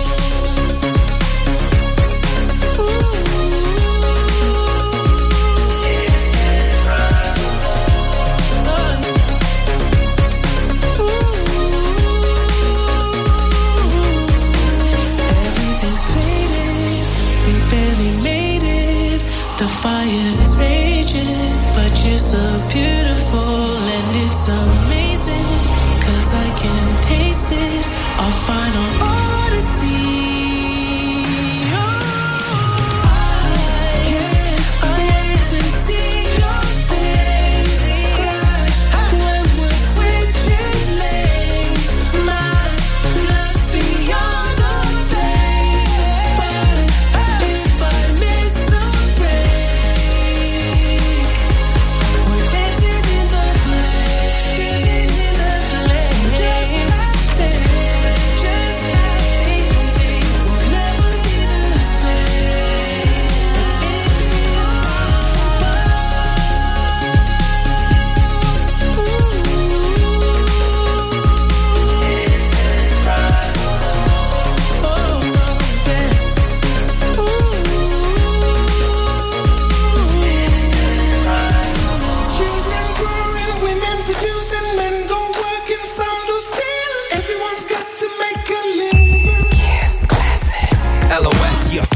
Everything's faded, we barely made it. The fire is raging, but you're so beautiful and it's amazing. Cause I can taste it, our final odyssey. I can't wait to see your face crash when we're switching lanes. My love's beyond the pain, but if I miss the break, we're dancing in the flames, in the flames. Just like anything, we'll never be the same. Children growing, women producing, men go working, some do stealing. Everyone's got to make a living. Yes, classics. L O X, yeah.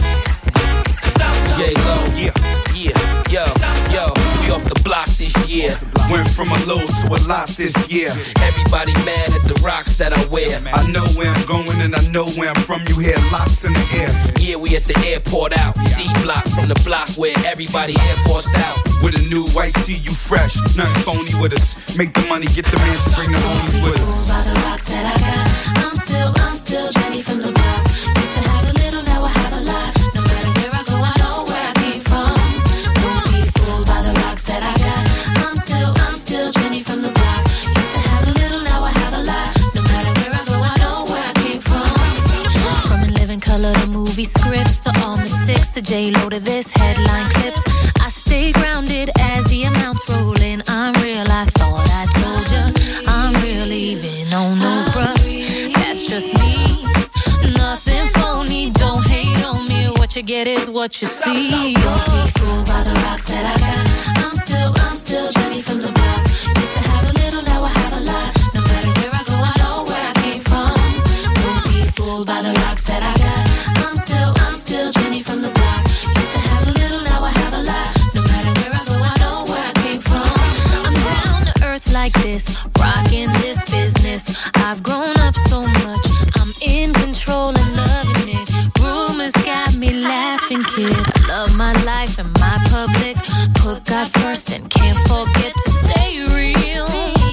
J-Lo, yeah, yeah, yo, yo. We off the block this year. Went from a low to a lot this year. Everybody mad at the rocks that I wear. I know where I'm going and I know where I'm from. You hear locks in the air. Yeah, we at the airport out. D-block from the block where everybody Air Forced out. With a new white tee, you fresh. Nothing phony with us. Make the money, get the mansion, bring the homies with us. By the rocks that I got, I'm still, I'm still Jenny from the block. Used to have a little, now I have a lot. No matter where I go, I know where I came from. Don't be fooled by the rocks that I got. I'm still, I'm still Jenny from the block. Used to have a little, now I have a lot. No matter where I go, I know where I came from. From In Living Color to movie scripts to all the six to J-Lo to this headline clips. I stay grounded as the amounts roll in. I'm real, I thought I told ya. I'm real, even on no bruh. That's just me. Nothing phony, don't hate on me. What you get is what you see. Don't be fooled by the rocks that I got. I'm still, I'm still Jenny from the block. Used to have a little, now I have a lot. No matter where I go, I know where I came from. Don't be fooled by the rocks that I got. I'm still, I'm still Jenny from the block. Used to have a little, now I have a lot. No matter where I go, I know where I came from. I'm down to earth like this, rocking this business. I've grown up so much, I'm in control and loving it. Rumors got me laughing, kid. I love my life and my public. Put God first and can't forget to stay real.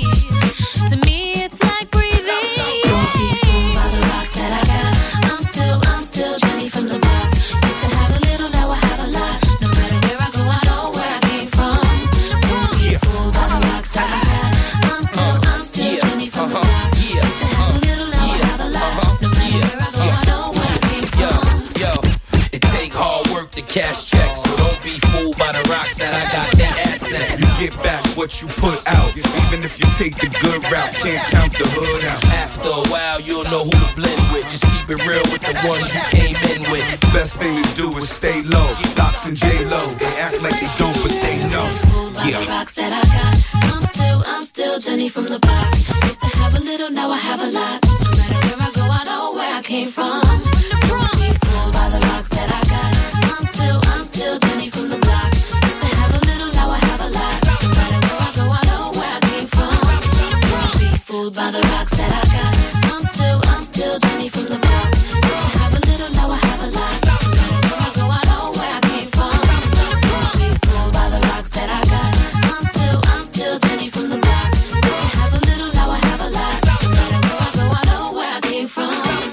To me, it's like breathing. Don't be fooled by the rocks that I got. I'm still, I'm still Jenny from the block. Used to have a little, now I have a lot. No matter where I go, I know where I came from. Don't be fooled by the rocks that I got. I'm still, I'm still Jenny from the block. Used to have a little, now I have a lot. No matter where I go, I know where I came from. Yo, it take hard work to cash checks, so don't be fooled by the rocks that I got. They assets. You get back what you put out. Even if you take the good route, can't count the hood out. After a while, you'll know who to blend with. Just keep it real with the ones you came in with. Best thing to do is stay low. Locks and J-Lo, they act like they don't, but they know. Yeah. The rocks that I got, I'm still, I'm still Jenny from the block. Used to have a little, now I have a lot. No matter where I go, I know where I came from. Don't be fooled by the rocks that I got. I'm still, I'm still Jenny from the block. Used to have a little, now I have a lot. No matter where I go, I know where I came from. Don't be fooled by the rocks that I got. I'm still, I'm still Jenny from the block. Used to have a little, now I have a lot. No matter where I go, I know where I came from. Don't be fooled by the rocks that I got. I'm still, I'm still Jenny from the block. Used to have a little, now I have a lot. No matter where I go, I know where I came from.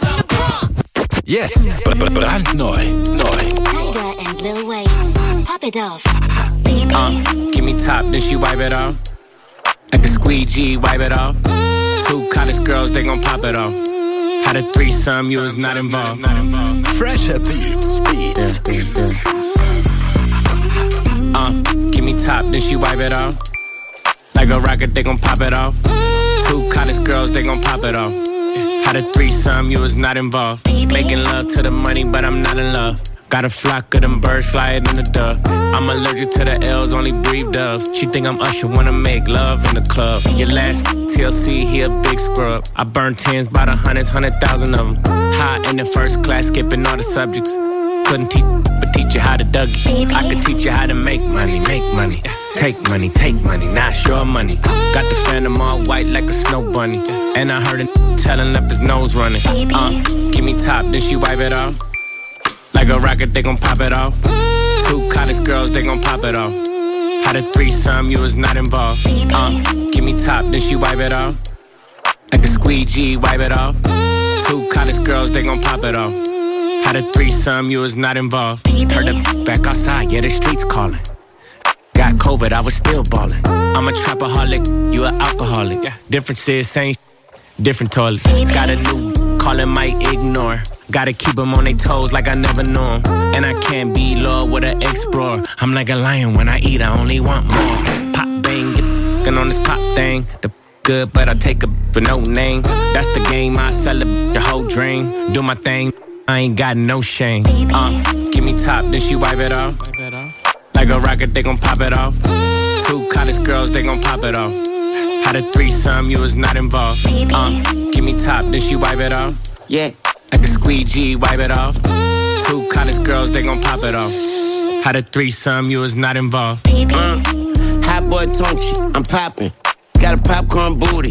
Jetzt b- b- brandneu. Neu. Tiger and Lil Wayne. Pop it off. Uh, give me top, then she wipe it off. Like a squeegee, wipe it off. Two college girls, they gon' pop it off. Had a threesome, you was not involved. Fresher Beats. Beats. Yeah, yeah, yeah. Uh, give me top, then she wipe it off. Like a rocket, they gon' pop it off. Two college girls, they gon' pop it off. Had a threesome, you was not involved. Making love to the money, but I'm not in love. Got a flock of them birds flying in the dove. I'm allergic to the L's, only breathe doves. She think I'm Usher, wanna make love in the club. Your last T L C, he a big scrub. I burn tens by the hundreds, hundred thousand of them. High in the first class, skipping all the subjects. Couldn't teach, but teach you how to Dougie. I could teach you how to make money, make money. Take money, take money, not your money. Got the phantom all white like a snow bunny. And I heard a telling up his nose running. Uh, give me top, then she wipe it off. Like a rocket, they gon' pop it off. Two college girls, they gon' pop it off. Had a threesome, you was not involved. Uh, give me top, then she wipe it off. Like a squeegee, wipe it off. Two college girls, they gon' pop it off. Had a threesome, you was not involved. Heard the back outside, yeah, the streets calling. Got COVID, I was still ballin'. I'm a trapaholic, you an alcoholic. Difference is same, different toilet. Got a new, callin' might ignore. Gotta keep them on their toes like I never knew 'em. And I can't be low with an explorer. I'm like a lion when I eat, I only want more. Pop bang, get on this pop thing. The good, but I take a for no name. That's the game, I celebrate the whole dream. Do my thing, I ain't got no shame. Uh, give me top, then she wipe it off. Like a rocket, they gon' pop it off. Two college girls, they gon' pop it off. Had a threesome, you was not involved. Uh, give me top, then she wipe it off. Yeah. Like a squeegee, wipe it off. Two college girls, they gon' pop it off. Had a threesome, you was not involved. Uh, hot boy Tunchi, I'm poppin'. Got a popcorn booty.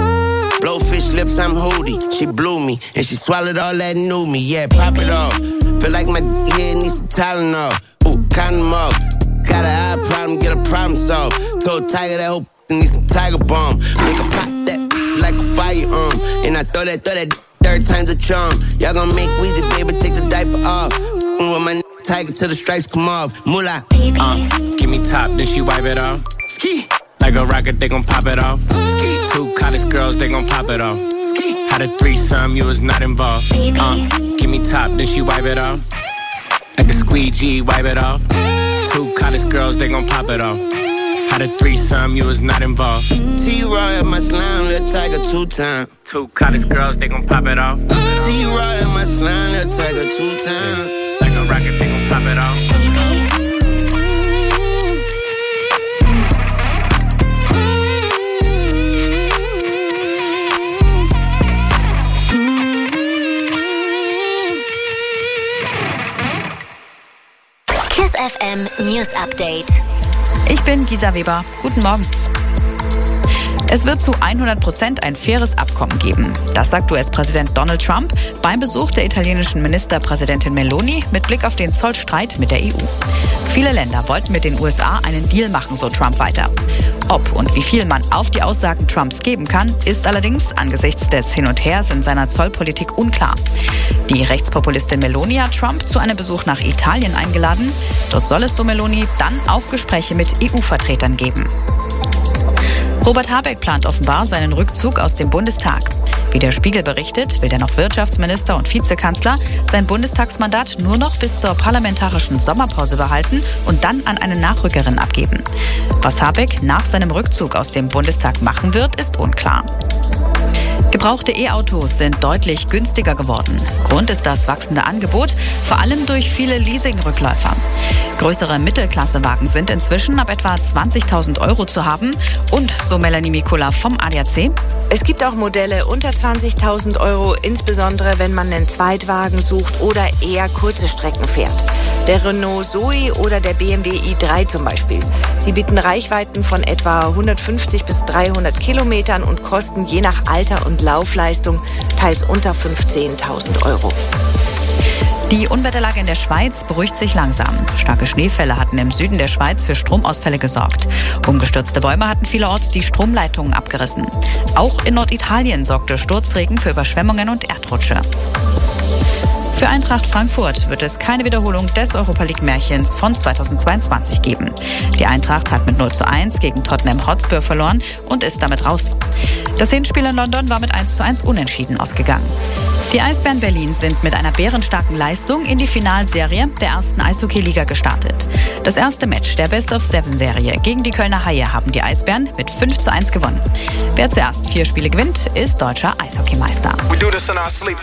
Blowfish lips, I'm hoodie. She blew me, and she swallowed all that new me. Yeah, pop it off. Feel like my head needs some Tylenol. Ooh, condom off. Got an eye problem, get a problem solved. Told Tiger that whole need some Tiger Bomb. Make her pop that like a firearm. And I throw that, throw that third time's a charm. Y'all gon' make Weezy, baby, take the diaper off. With my Tiger till the stripes come off. Moolah. Uh, give me top, then she wipe it off. Ski. Like a rocket, they gon' pop it off. Ski. Two college girls, they gon' pop it off. Ski. Had a threesome, you was not involved. Uh, give me top, then she wipe it off. Like a squeegee, wipe it off. Two college girls, they gon' pop it off. Had a threesome, you was not involved. T-Rod at my slime, little Tiger two time. Two college girls, they gon' pop it off. T-Rod at my slime, little Tiger two time. Like a rocket, they gon' pop it off. Kiss F M News Update. Ich bin Gisa Weber. Guten Morgen. Es wird zu hundert Prozent ein faires Abkommen geben. Das sagt U S-Präsident Donald Trump beim Besuch der italienischen Ministerpräsidentin Meloni mit Blick auf den Zollstreit mit der E U. Viele Länder wollten mit den U S A einen Deal machen, so Trump weiter. Ob und wie viel man auf die Aussagen Trumps geben kann, ist allerdings angesichts des Hin und Hers in seiner Zollpolitik unklar. Die Rechtspopulistin Meloni hat Trump zu einem Besuch nach Italien eingeladen. Dort soll es, so Meloni, dann auch Gespräche mit E U-Vertretern geben. Robert Habeck plant offenbar seinen Rückzug aus dem Bundestag. Wie der Spiegel berichtet, will der noch Wirtschaftsminister und Vizekanzler sein Bundestagsmandat nur noch bis zur parlamentarischen Sommerpause behalten und dann an eine Nachrückerin abgeben. Was Habeck nach seinem Rückzug aus dem Bundestag machen wird, ist unklar. Gebrauchte E-Autos sind deutlich günstiger geworden. Grund ist das wachsende Angebot, vor allem durch viele Leasingrückläufer. Größere Mittelklassewagen sind inzwischen ab etwa zwanzigtausend Euro zu haben. Und, so Melanie Mikula vom A D A C: Es gibt auch Modelle unter zwanzigtausend Euro, insbesondere wenn man einen Zweitwagen sucht oder eher kurze Strecken fährt. Der Renault Zoe oder der B M W i drei zum Beispiel. Sie bieten Reichweiten von etwa hundertfünfzig bis dreihundert Kilometern und kosten je nach Alter und Laufleistung teils unter fünfzehntausend Euro. Die Unwetterlage in der Schweiz beruhigt sich langsam. Starke Schneefälle hatten im Süden der Schweiz für Stromausfälle gesorgt. Umgestürzte Bäume hatten vielerorts die Stromleitungen abgerissen. Auch in Norditalien sorgte Sturzregen für Überschwemmungen und Erdrutsche. Für Eintracht Frankfurt wird es keine Wiederholung des Europa-League-Märchens von zweitausendzweiundzwanzig geben. Die Eintracht hat mit null zu eins gegen Tottenham Hotspur verloren und ist damit raus. Das Hinspiel in London war mit eins zu eins unentschieden ausgegangen. Die Eisbären Berlin sind mit einer bärenstarken Leistung in die Finalserie der ersten Eishockey-Liga gestartet. Das erste Match der Best-of-Seven-Serie gegen die Kölner Haie haben die Eisbären mit fünf zu eins gewonnen. Wer zuerst vier Spiele gewinnt, ist deutscher Eishockeymeister. We do this in our sleep.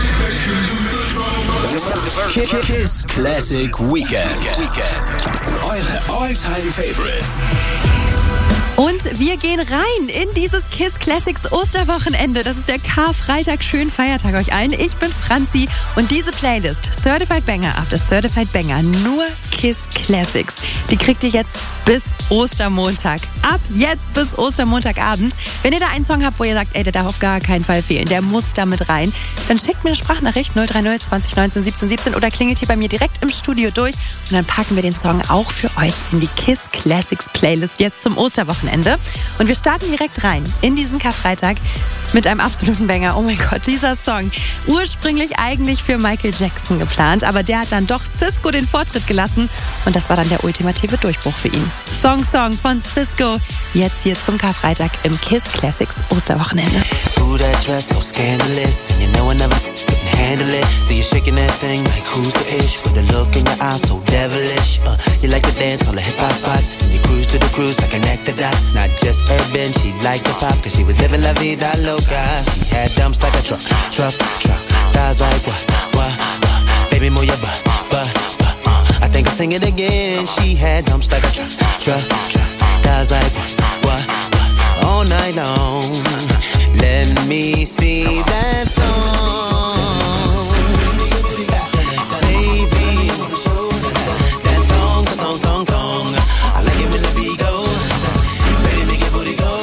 Kiss Classic Weekend. Eure All-Time Favorites. Und wir gehen rein in dieses Kiss Classics Osterwochenende. Das ist der Karfreitag. Schönen Feiertag euch allen. Ich bin Franzi und diese Playlist Certified Banger after Certified Banger, nur Kiss Classics, die kriegt ihr jetzt bis Ostermontag. Ab jetzt bis Ostermontagabend. Wenn ihr da einen Song habt, wo ihr sagt, ey, der darf auf gar keinen Fall fehlen, der muss da mit rein, dann schickt mir eine Sprachnachricht null drei null zwanzig neunzehn siebzehn siebzehn oder klingelt hier bei mir direkt im Studio durch und dann packen wir den Song auch für euch in die Kiss Classics Playlist jetzt zum Osterwochenende. Und wir starten direkt rein in diesen Karfreitag mit einem absoluten Banger. Oh mein Gott, dieser Song. Ursprünglich eigentlich für Michael Jackson geplant, aber der hat dann doch Sisqó den Vortritt gelassen und das war dann der ultimative Durchbruch für ihn. Song Song von Sisqó. Jetzt hier zum Karfreitag im Kiss Classics Osterwochenende. Ooh, that dress so scandalous, and you know I never couldn't handle it. So you're shaking that thing like who's the ish, with a look in your eyes so devilish. Uh, you like to dance all the hip hop spots, and you cruise to the cruise like connect the dots. Not just urban, she liked the pop, cause she was living la vida loca. She had dumps like a truck, truck, truck. Thighs like what, what, what? Baby, move your butt, butt, butt. Uh, I think I'll sing it again. She had dumps like a truck, truck, truck. Thighs like what, what, what? All night long. Let me see that thong, baby. That thong, thong, thong, thong. I like it when the beat go. Baby, make your booty go.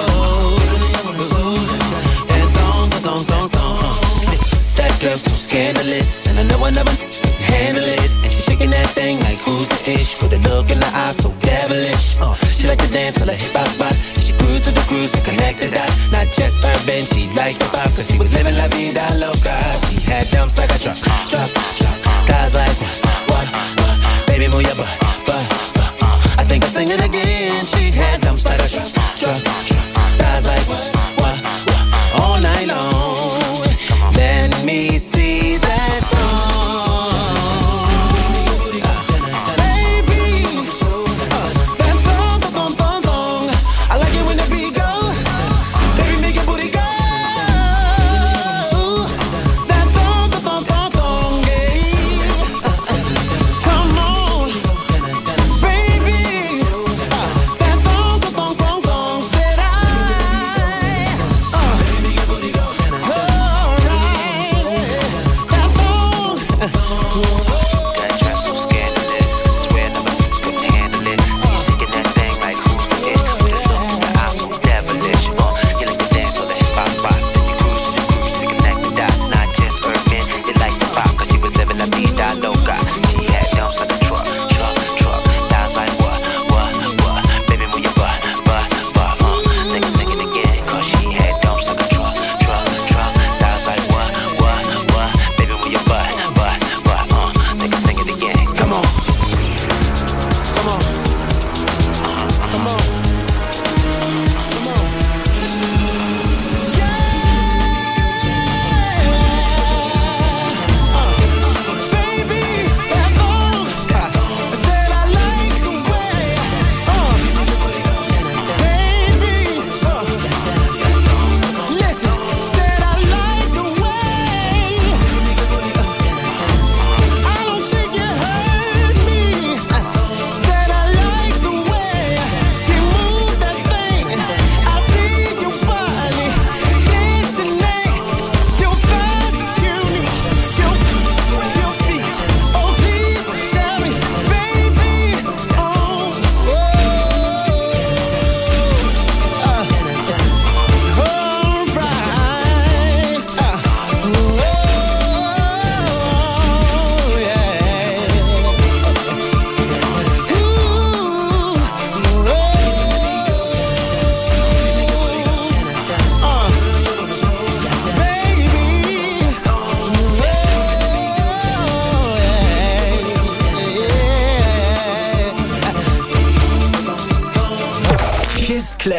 That thong, thong, thong, thong. That girl so scandalous, and I know I never handle it. And she shaking that thing like who's the ish, with a look in the eye so devilish. Uh, she like to dance till her hip hop spots. Cruise to the cruise and connect the dots. Not just urban, she liked the pop, cause she was living la vida loca. She had dumps like a truck, truck, truck. Guys like what, what, what? Baby, move your butt, butt, butt. Uh, I think I'll sing it again. She had dumps like a truck, truck, truck. Guys like what, what, what? All night long. Let me see that thong. That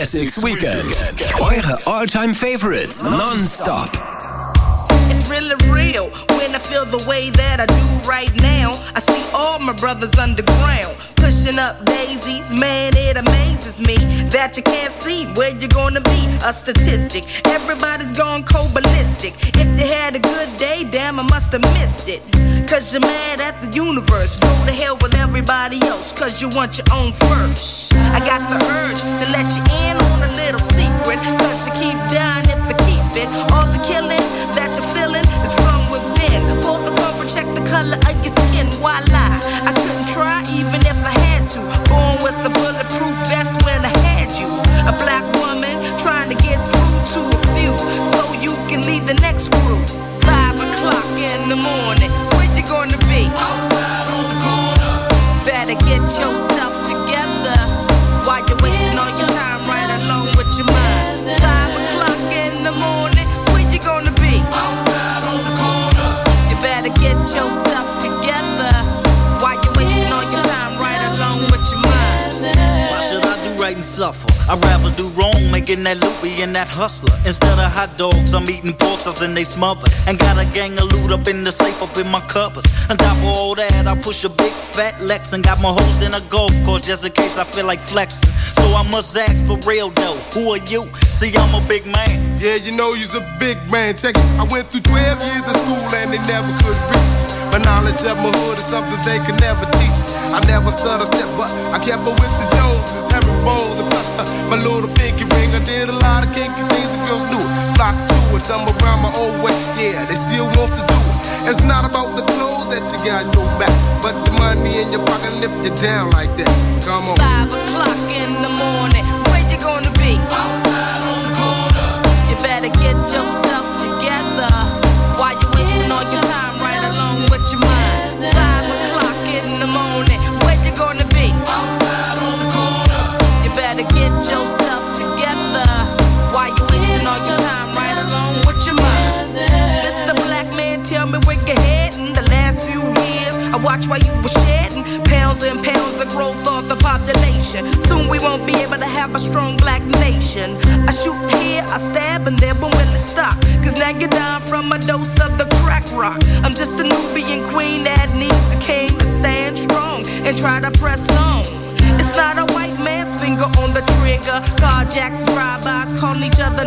Classics Weekend. Eure All-Time Favorites non-stop. It's really real when I feel the way that I do right now. I see all my brothers underground, pushing up daisies. Man, it amazes me that you can't see where you're gonna be. A statistic, everybody's gone cold ballistic. If you had a good day, damn, I must have missed it. Cause you're mad at the universe. Go to hell with everybody else, cause you want your own first. I got the urge to let you in on a little secret, cause you keep dying if you keep it. All the killing that you're feeling is from within. Pull the cover, check the color of your skin. Why lie? I couldn't try even if I had to. Born with a bulletproof vest when I had you. A black woman trying to get through to a few, so you can lead the next crew. Five o'clock in the morning, where you gonna be? Outside on the corner. Better get yourself together while you're wasting all your time right along with your mind. Five o'clock in the morning, where you gonna be? Outside on the corner. You better get yourself together while you're wasting all your time right along with your mind. Why should I do right and suffer? I'd rather do wrong, making that loopy and that hustler. Instead of hot dogs, I'm eating pork chops and they smothered. And got a gang of loot up in the safe, up in my cupboards. On top of all that, I push a big fat Lex and got my host in a golf course just in case I feel like flexing. So I must ask for real though, who are you? See, I'm a big man. Yeah, you know you's a big man. Check it. I went through twelve years of school and they never could reach. My knowledge of my hood is something they could never teach. I never stutter step, but I kept up with the Joneses, having bones and plus uh, my little pinky ring. I did a lot of kinky things the girls knew. Flock to it, I'm around my old way. Yeah, they still want to do it. It's not about the clothes that you got in your back, but the money in your pocket lift you down like that. Come on. Five o'clock in the morning, where you gonna be? Outside on the corner. You better get yourself together while you're wasting all your time right along with your mind. Five o'clock in the morning, where you gonna be? Outside on the corner. You better get yourself together while you're wasting all your time right along with your mind. Mister Black Man, tell me where you're heading. The last few years, I watched while you were shedding pounds and pounds of growth of the population. Soon we won't be able to have a strong black nation. I shoot here, I stab, and then when will it stop? Cause now you're down from a dose of the crack rock. I'm just a Nubian queen that needs a king to stand strong and try to press on. It's not a white man's finger on the trigger. Carjacks, drive-bys, calling each other.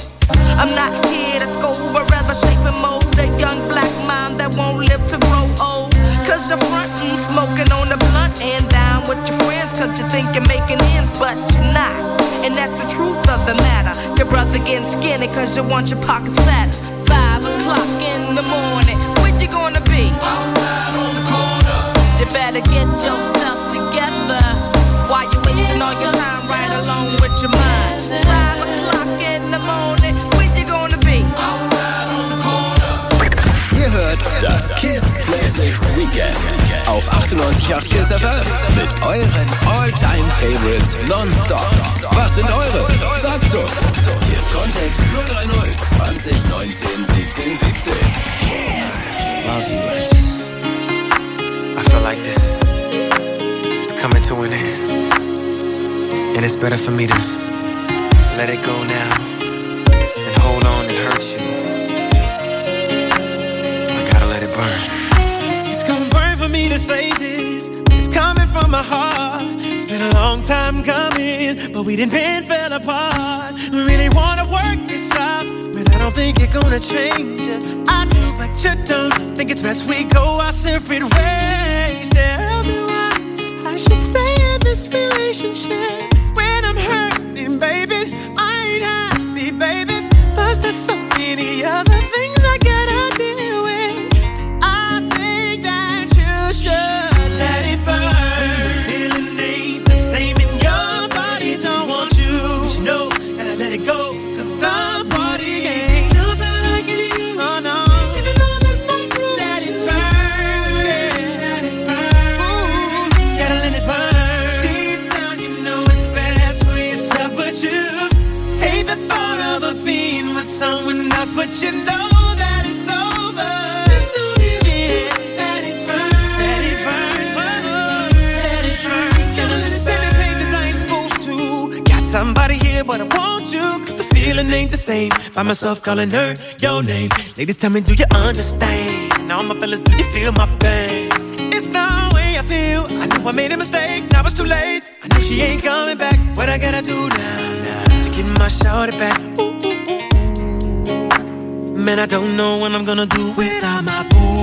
I'm not here to scold, but rather shape and mold a young black mind that won't live to grow old. Cause you're frontin', smoking on the blunt and down with your friends, cause you think you're making ends, but you're not. And that's the truth of the matter. Your brother getting skinny cause you want your pockets fatter. Five o'clock in the morning, where you gonna be? Outside on the corner. You better get yourself together while you're wasting all your time right along with your mind. Five o'clock in the morning, where you gonna be? Outside on the corner. Ihr hört das Kiss Classics Weekend auf achtundneunzig Komma acht Kiss F M mit euren All-Time-Favorites nonstop. Was sind eure? Sagt's uns. Hier ist Contact null drei null zwanzig neunzehn siebzehn siebzehn. Love you, I just I feel like this is coming to an end, and it's better for me to let it go now and hold on and hurt you. It's gonna burn for me to say this. It's coming from my heart. It's been a long time coming, but we didn't been fell apart. We really wanna work this out, but I don't think you're gonna change it. I do, but you don't. Think it's best we go our separate ways. Tell me why I should stay in this relationship when I'm hurting, baby. I ain't happy, baby. Plus there's so many other things I gotta deal with. Let it burn. The feeling ain't the same in your body. Don't want you, but you know, gotta let it go. Cause the party ain't jumping like it used to. Oh no, even though the smoke rules. Let it burn, let it burn. Ooh, gotta let it burn. Deep down you know it's best for yourself, but you hate the thought of it being with someone else. But you know somebody here, but I want you, cause the feeling ain't the same. Find myself calling her your name. Ladies, tell me, do you understand? Now my fellas, do you feel my pain? It's the way I feel. I know I made a mistake, now it's too late. I know she ain't coming back. What I gotta do now, now to get my shawty back? Ooh, ooh, ooh, ooh. Man, I don't know what I'm gonna do without my boo.